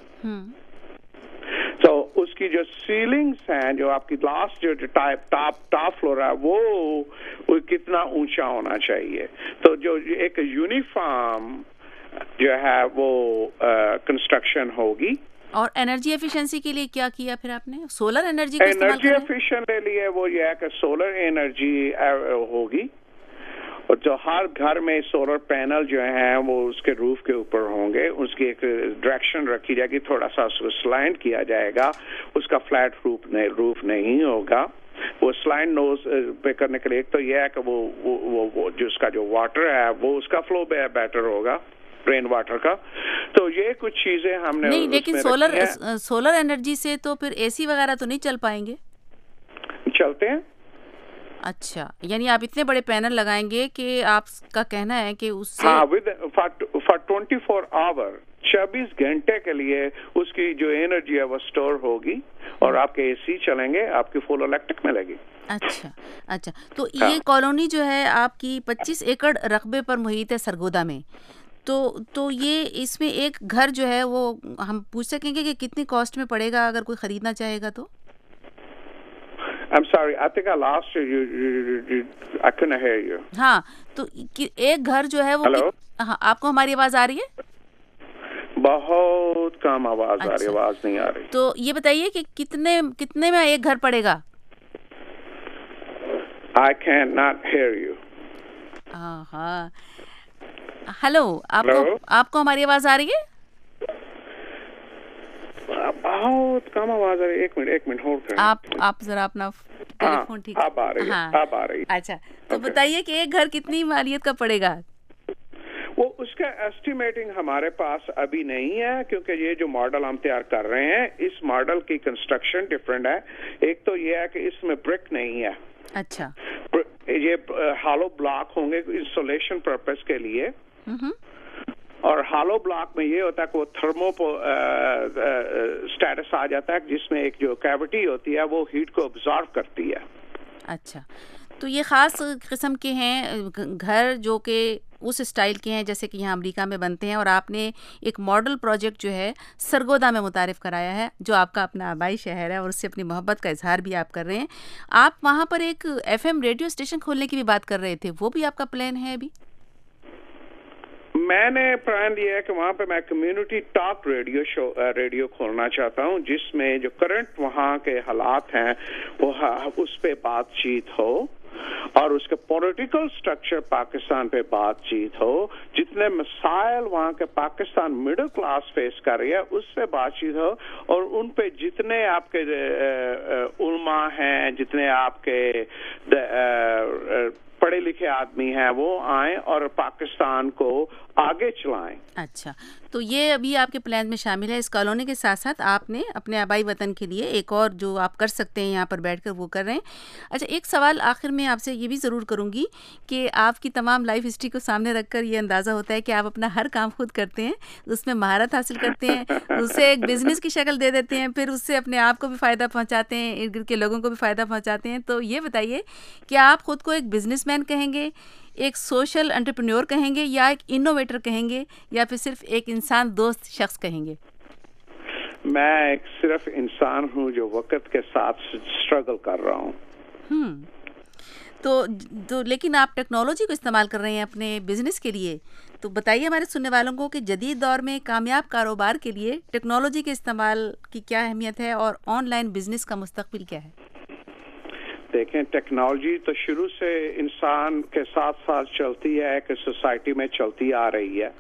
تو اس کی جو سیلنگز ہیں, جو آپ کی لاسٹ جو ٹاپ ٹاپ ٹاپ فلور ہے وہ کتنا اونچا ہونا چاہیے. تو جو ایک یونیفارم جو ہے وہ کنسٹرکشن ہوگی. اور انرجی ایفیشنسی کے لیے کیا کیا پھر آپ نے؟ سولر انرجی کا استعمال انرجی ایفیشنٹ کے لیے وہ یہ ہے کہ سولر انرجی ہوگی, اور جو ہر گھر میں سولر پینل جو ہیں وہ اس کے روف کے اوپر ہوں گے. اس کی ایک ڈائریکشن رکھی جائے گی, تھوڑا سا اس کو سلائنٹ کیا جائے گا, اس کا فلیٹ روف نہیں روف نہیں ہوگا. وہ سلائنٹ نوز پہ کرنے کے لیے ایک تو یہ ہے کہ وہ وہ جو اس کا جو واٹر ہے وہ اس کا فلو بیٹر ہوگا, رین واٹر کا. تو یہ کچھ چیزیں ہم نے نہیں, لیکن سولر سولر انرجی سے تو پھر اے سی وغیرہ تو نہیں چل پائیں گے؟ چلتے ہیں. اچھا, یعنی آپ اتنے بڑے پینل لگائیں گے کہ آپ کا کہنا ہے کہ اس سے ہاں with for twenty four hour چوبیس گھنٹے کے لیے اس کی جو انرجی ہے وہ اسٹور ہوگی, اور آپ کے اے سی چلیں گے, آپ کی فل الیکٹرک ملے گی. اچھا اچھا. تو یہ کالونی جو ہے آپ کی پچیس ایکڑ رقبے پر محیط ہے سرگودا میں, تو تو یہ اس میں ایک گھر جو ہے وہ ہم پوچھ سکیں گے کہ کتنی کاسٹ میں پڑے گا اگر کوئی خریدنا چاہے گا تو؟ I'm sorry, I think I lost you. You, you, you. I couldn't hear you. ہاں, تو ایک گھر جو ہے وہ ہاں, آپ کو ہماری آواز آ رہی ہے؟ بہت کم آواز آ رہی ہے, آواز نہیں آ رہی. تو یہ بتائیے کہ کتنے کتنے میں ایک گھر پڑے گا؟ I cannot hear you. ہاں ہاں. ہلو, آپ کو آپ کو ہماری آواز آ رہی ہے؟ بہت کم آواز آ رہی ہے. ایک منٹ ایک منٹ ہولڈ کریں. آپ آپ ذرا اپنا ٹیلی فون ٹھیک اب آ رہی ہے, اب آ رہی ہے. اچھا, تو بتائیے کہ ایک گھر کتنی مالیت کا پڑے گا؟ وہ اس کا ایسٹیمیٹنگ ہمارے پاس ابھی نہیں ہے, کیونکہ یہ جو ماڈل ہم تیار کر رہے ہیں اس ماڈل کی کنسٹرکشن ڈفرینٹ ہے. ایک تو یہ ہے کہ اس میں برک نہیں ہے. اچھا, یہ ہالو بلاک ہوں گے انسولیشن پرپز کے لیے, اور ہالو بلاک میں یہ ہوتا ہے کہ وہ تھرمو اسٹیٹس آ جاتا ہے جس میں ایک جو کیوٹی ہوتی ہے وہ ہیٹ کو ابزارو کرتی ہے. اچھا, تو یہ خاص قسم کے ہیں گھر جو کہ اس اسٹائل کے ہیں جیسے کہ یہاں امریکہ میں بنتے ہیں, اور آپ نے ایک ماڈل پروجیکٹ جو ہے سرگودا میں متعارف کرایا ہے جو آپ کا اپنا آبائی شہر ہے, اور اس سے اپنی محبت کا اظہار بھی آپ کر رہے ہیں. آپ وہاں پر ایک ایف ایم ریڈیو اسٹیشن کھولنے کی بھی بات کر رہے تھے, وہ بھی آپ کا پلان ہے ابھی؟ میں نے پلان یہ ہے کہ وہاں پہ میں community talk radio show radio کھولنا چاہتا ہوں جس میں جو کرنٹ وہاں کے حالات ہیں وہ اس پہ بات چیت ہو, اور اس کے پولیٹیکل سٹرکچر پاکستان پہ بات چیت ہو, جتنے مسائل وہاں کے پاکستان مڈل کلاس فیس کر رہی ہے اس پہ بات چیت ہو, اور ان پہ جتنے آپ کے علماء ہیں, جتنے آپ کے پڑھے لکھے آدمی ہیں وہ آئیں اور پاکستان کو آگے چلائیں. اچھا, تو یہ ابھی آپ کے پلان میں شامل ہے. اس کالونی کے ساتھ ساتھ آپ نے اپنے آبائی وطن کے لیے ایک اور جو آپ کر سکتے ہیں یہاں پر بیٹھ کر وہ کر رہے ہیں. اچھا, ایک سوال آخر میں آپ سے یہ بھی ضرور کروں گی کہ آپ کی تمام لائف ہسٹری کو سامنے رکھ کر یہ اندازہ ہوتا ہے کہ آپ اپنا ہر کام خود کرتے ہیں, اس میں مہارت حاصل کرتے ہیں, اسے ایک بزنس کی شکل دے دیتے ہیں, پھر اس سے اپنے آپ کو بھی فائدہ پہنچاتے ہیں, ارد گرد کے لوگوں کو بھی فائدہ پہنچاتے ہیں. تو یہ بتائیے کہ آپ خود کو ایک بزنس مین کہیں گے, ایک سوشل انٹرپرینور کہیں گے, یا ایک انوویٹر کہیں گے, یا پھر صرف ایک انسان دوست شخص کہیں گے؟ میں ایک صرف انسان ہوں جو وقت کے ساتھ اسٹرگل کر رہا ہوں. ہم تو تو لیکن آپ ٹیکنالوجی کو استعمال کر رہے ہیں اپنے بزنس کے لیے, تو بتائیے ہمارے سننے والوں کو کہ جدید دور میں کامیاب کاروبار کے لیے ٹیکنالوجی کے استعمال کی کیا اہمیت ہے, اور آن لائن بزنس کا مستقبل کیا ہے؟ دیکھیں, ٹیکنالوجی تو شروع سے انسان کے ساتھ ساتھ چلتی ہے کہ سوسائٹی میں چلتی آ رہی ہے.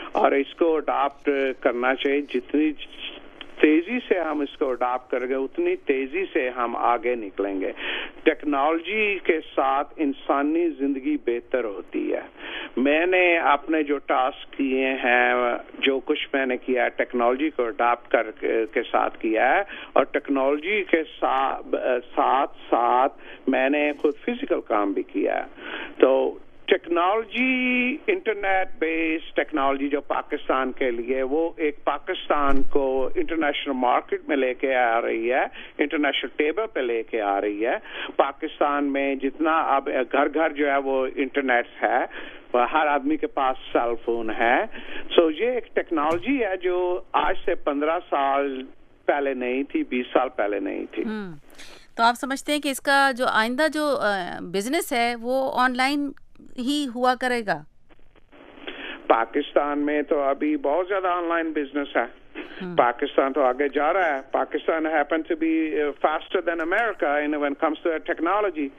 اور اس کو اڈاپٹ کرنا چاہیے. جتنی تیزی سے ہم اس کو اڈاپٹ کریں گے اتنی تیزی سے ہم آگے نکلیں گے. ٹیکنالوجی کے ساتھ انسانی زندگی بہتر ہوتی ہے. میں نے اپنے جو ٹاسک کیے ہیں, جو کچھ میں نے کیا ہے, ٹیکنالوجی کو اڈاپٹ کر کے ساتھ کیا ہے, اور ٹیکنالوجی کے ساتھ ساتھ ساتھ میں نے خود فزیکل کام بھی کیا ہے. تو ٹیکنالوجی, انٹرنیٹ بیس ٹیکنالوجی جو پاکستان کے لیے, وہ ایک پاکستان کو انٹرنیشنل مارکیٹ میں لے کے آ رہی ہے, انٹرنیشنل ٹیبل پہ لے کے آ رہی ہے. پاکستان میں جتنا اب گھر گھر جو ہے وہ انٹرنیٹ ہے, ہر آدمی کے پاس سیل فون ہے. سو یہ ایک ٹیکنالوجی ہے جو آج سے پندرہ سال پہلے نہیں تھی, بیس سال پہلے نہیں تھی. تو آپ سمجھتے ہیں کہ اس کا جو آئندہ جو بزنس ہے وہ آن لائن ہی ہوا کرے گا؟ پاکستان میں تو ابھی بہت زیادہ آن لائن بزنس ہے. پاکستان تو آگے جا رہا ہے. Pakistan happen to be faster than America when it comes to technology.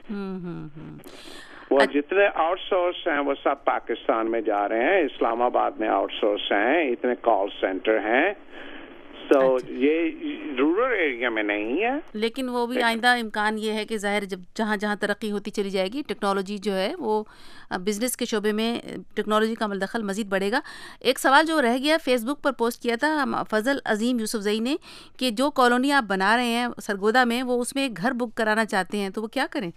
وہ جتنے آؤٹ سورس ہیں وہ سب پاکستان میں جا رہے ہیں. اسلام آباد میں آؤٹ سورس ہیں, اتنے کال سینٹر ہیں. تو یہ رورل ایریا میں نہیں ہے, لیکن وہ بھی آئندہ امکان یہ ہے کہ ظاہر جب جہاں جہاں ترقی ہوتی چلی جائے گی, ٹیکنالوجی جو ہے وہ بزنس کے شعبے میں ٹیکنالوجی کا عمل دخل مزید بڑھے گا. ایک سوال جو رہ گیا, فیس بک پر پوسٹ کیا تھا فضل عظیم یوسف زئی نے کہ جو کالونی آپ بنا رہے ہیں سرگودا میں, وہ اس میں ایک گھر بک کرانا چاہتے ہیں, تو وہ کیا کریں؟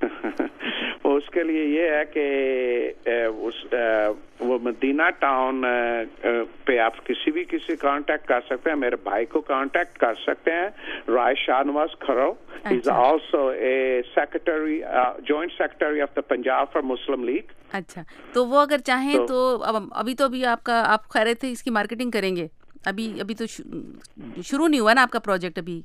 اس کے لیے یہ ہے کہ وہ مدینہ ٹاؤن پہ آپ کسی بھی کسی کانٹیکٹ کر سکتے ہیں. میرے بھائی کو کانٹیکٹ کر سکتے ہیں, Rai Shah Nawaz Khuhro. He is also a secretary, joint secretary of the Punjab for Muslim League. اچھا, تو وہ اگر چاہیں تو ابھی تو ابھی آپ کا آپ خیرے تھے اس کی مارکیٹنگ کریں گے, ابھی ابھی تو شروع نہیں ہوا نا آپ کا پروجیکٹ ابھی؟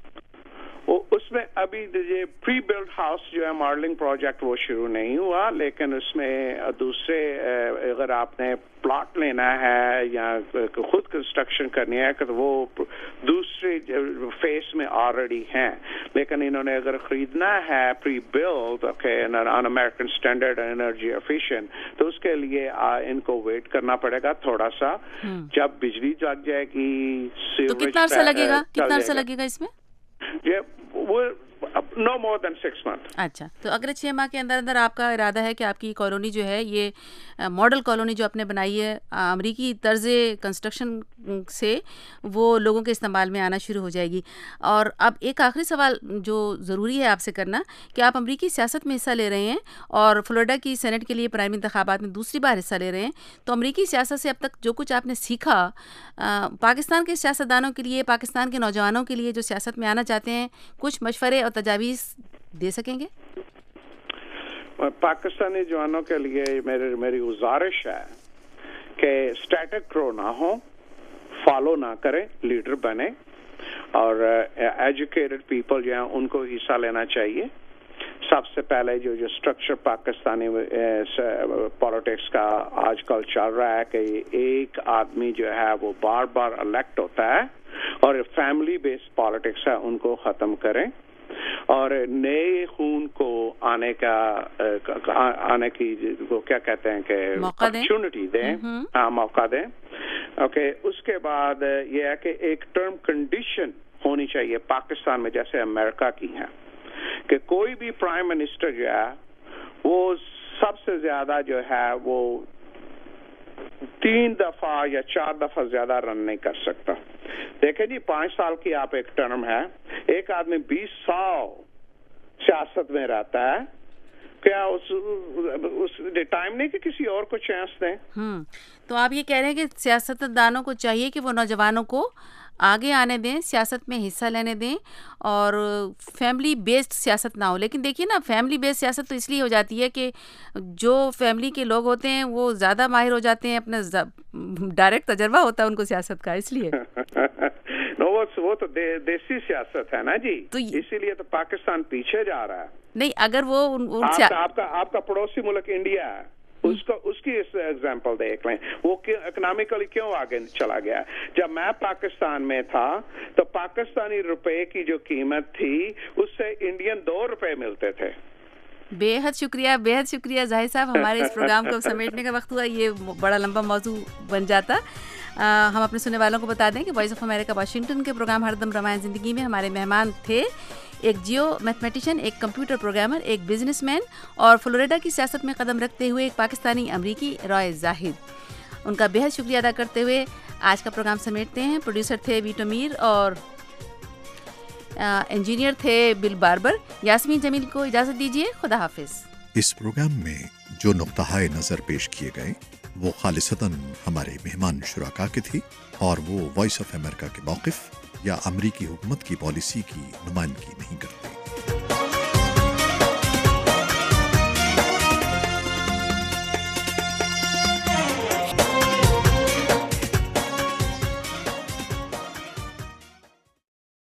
اس میں ابھی یہ پری بلڈ ہاؤس جو ہے ماڈلنگ پروجیکٹ وہ شروع نہیں ہوا, لیکن اس میں دوسرے اگر آپ نے پلاٹ لینا ہے یا خود کنسٹرکشن کرنی ہے تو وہ دوسرے فیس میں آلریڈی ہیں. لیکن انہوں نے اگر خریدنا ہے pre build okay on American standard energy efficient, تو اس کے لیے ان کو ویٹ کرنا پڑے گا تھوڑا سا. جب بجلی جگ جائے گی تو کتنا عرصہ لگے گا, کتنا عرصہ لگے گا اس میں؟ No more than six months. اچھا, تو اگلے چھ ماہ کے اندر اندر آپ کا ارادہ ہے کہ آپ کی کالونی جو ہے, یہ ماڈل کالونی جو آپ نے بنائی ہے امریکی طرز کنسٹرکشن سے, وہ لوگوں کے استعمال میں آنا شروع ہو جائے گی. اور اب ایک آخری سوال جو ضروری ہے آپ سے کرنا, کہ آپ امریکی سیاست میں حصہ لے رہے ہیں اور فلوریڈا کی سینٹ کے لیے پرائمری انتخابات میں دوسری بار حصہ لے رہے ہیں, تو امریکی سیاست سے اب تک جو کچھ آپ نے سیکھا, پاکستان کے سیاستدانوں کے لیے, پاکستان کے نوجوانوں کے لیے جو سیاست میں آنا چاہتے ہیں, کچھ مشورے اور تجاویز دے سکیں گے؟ پاکستانی جوانوں کے لیے میری میری گزارش ہے کہ اسٹیٹک کرو نہ ہو, فالو نہ کریں, لیڈر بنے, اور ایجوکیٹڈ پیپل جو ہیں ان کو حصہ لینا چاہیے. سب سے پہلے جو جو اسٹرکچر پاکستانی پالیٹکس کا آج کل چل رہا ہے کہ ایک آدمی جو ہے وہ بار بار الیکٹ ہوتا ہے, اور فیملی بیسڈ پالیٹکس ہے, ان کو ختم کریں اور نئے خون کو آنے کا آنے کی وہ کیا کہتے ہیں کہ اپرچونٹی دیں, ہاں موقع دیں. اوکے, اس کے بعد یہ ہے کہ ایک ٹرم کنڈیشن ہونی چاہیے پاکستان میں جیسے امریکہ کی ہے, کہ کوئی بھی پرائم منسٹر جو ہے وہ سب سے زیادہ جو ہے وہ تین دفعہ یا چار دفعہ زیادہ رن نہیں کر سکتا. دیکھیں جی, پانچ سال کی آپ ایک ٹرم ہے, ایک آدمی بیس سال سیاست میں رہتا ہے, کیا اس, اس ٹائم نہیں کہ کسی اور کو چانس دیں؟ ہم تو آپ یہ کہہ رہے ہیں کہ سیاستدانوں کو چاہیے کہ وہ نوجوانوں کو آگے آنے دیں, سیاست میں حصہ لینے دیں, اور فیملی بیسڈ سیاست نہ ہو. لیکن دیکھیے نا, فیملی بیسڈ سیاست تو اس لیے ہو جاتی ہے کہ جو فیملی کے لوگ ہوتے ہیں وہ زیادہ ماہر ہو جاتے ہیں, اپنا ڈائریکٹ تجربہ ہوتا ہے ان کو سیاست کا, اس لیے وہ تو دیسی سیاست ہے نا جی, تو اسی لیے تو پاکستان پیچھے جا رہا ہے. نہیں, اگر وہ آپ کا آپ کا پڑوسی ملک انڈیا ہے, اس کو اس کی ایگزامپل دیکھ لیں, وہ اکنامکلی کیوں آگے چلا گیا. جب میں پاکستان میں تھا تو پاکستانی روپے کی جو قیمت تھی اس سے انڈین دو روپے ملتے تھے. بے حد شکریہ بے حد شکریہ ظاہر صاحب. ہمارے اس پروگرام کو سمیٹنے کا وقت ہوا, یہ بڑا لمبا موضوع بن جاتا. آ, ہم اپنے سننے والوں کو بتا دیں کہ وائس آف امریکہ واشنگٹن کے پروگرام ہر دم رواں زندگی میں ہمارے مہمان تھے ایک جیو میتھمیٹیشین, ایک کمپیوٹر پروگرامر, ایک بزنس مین اور فلوریڈا کی سیاست میں قدم رکھتے ہوئے ایک پاکستانی امریکی رائے زاہد. ان کا بے حد شکریہ ادا کرتے ہوئے آج کا پروگرام سمیٹتے ہیں. پروڈیوسر تھے ویٹو میر اور انجینئر تھے بل باربر. یاسمین جمیل کو اجازت دیجیے, خدا حافظ. اس پروگرام میں جو نقطہ نظر پیش کیے گئے وہ خالصتاً ہمارے مہمان شرکا کے تھی اور وہ وائس آف امریکہ کے موقف یا امریکی حکومت کی پالیسی کی نمائندگی نہیں کرتے.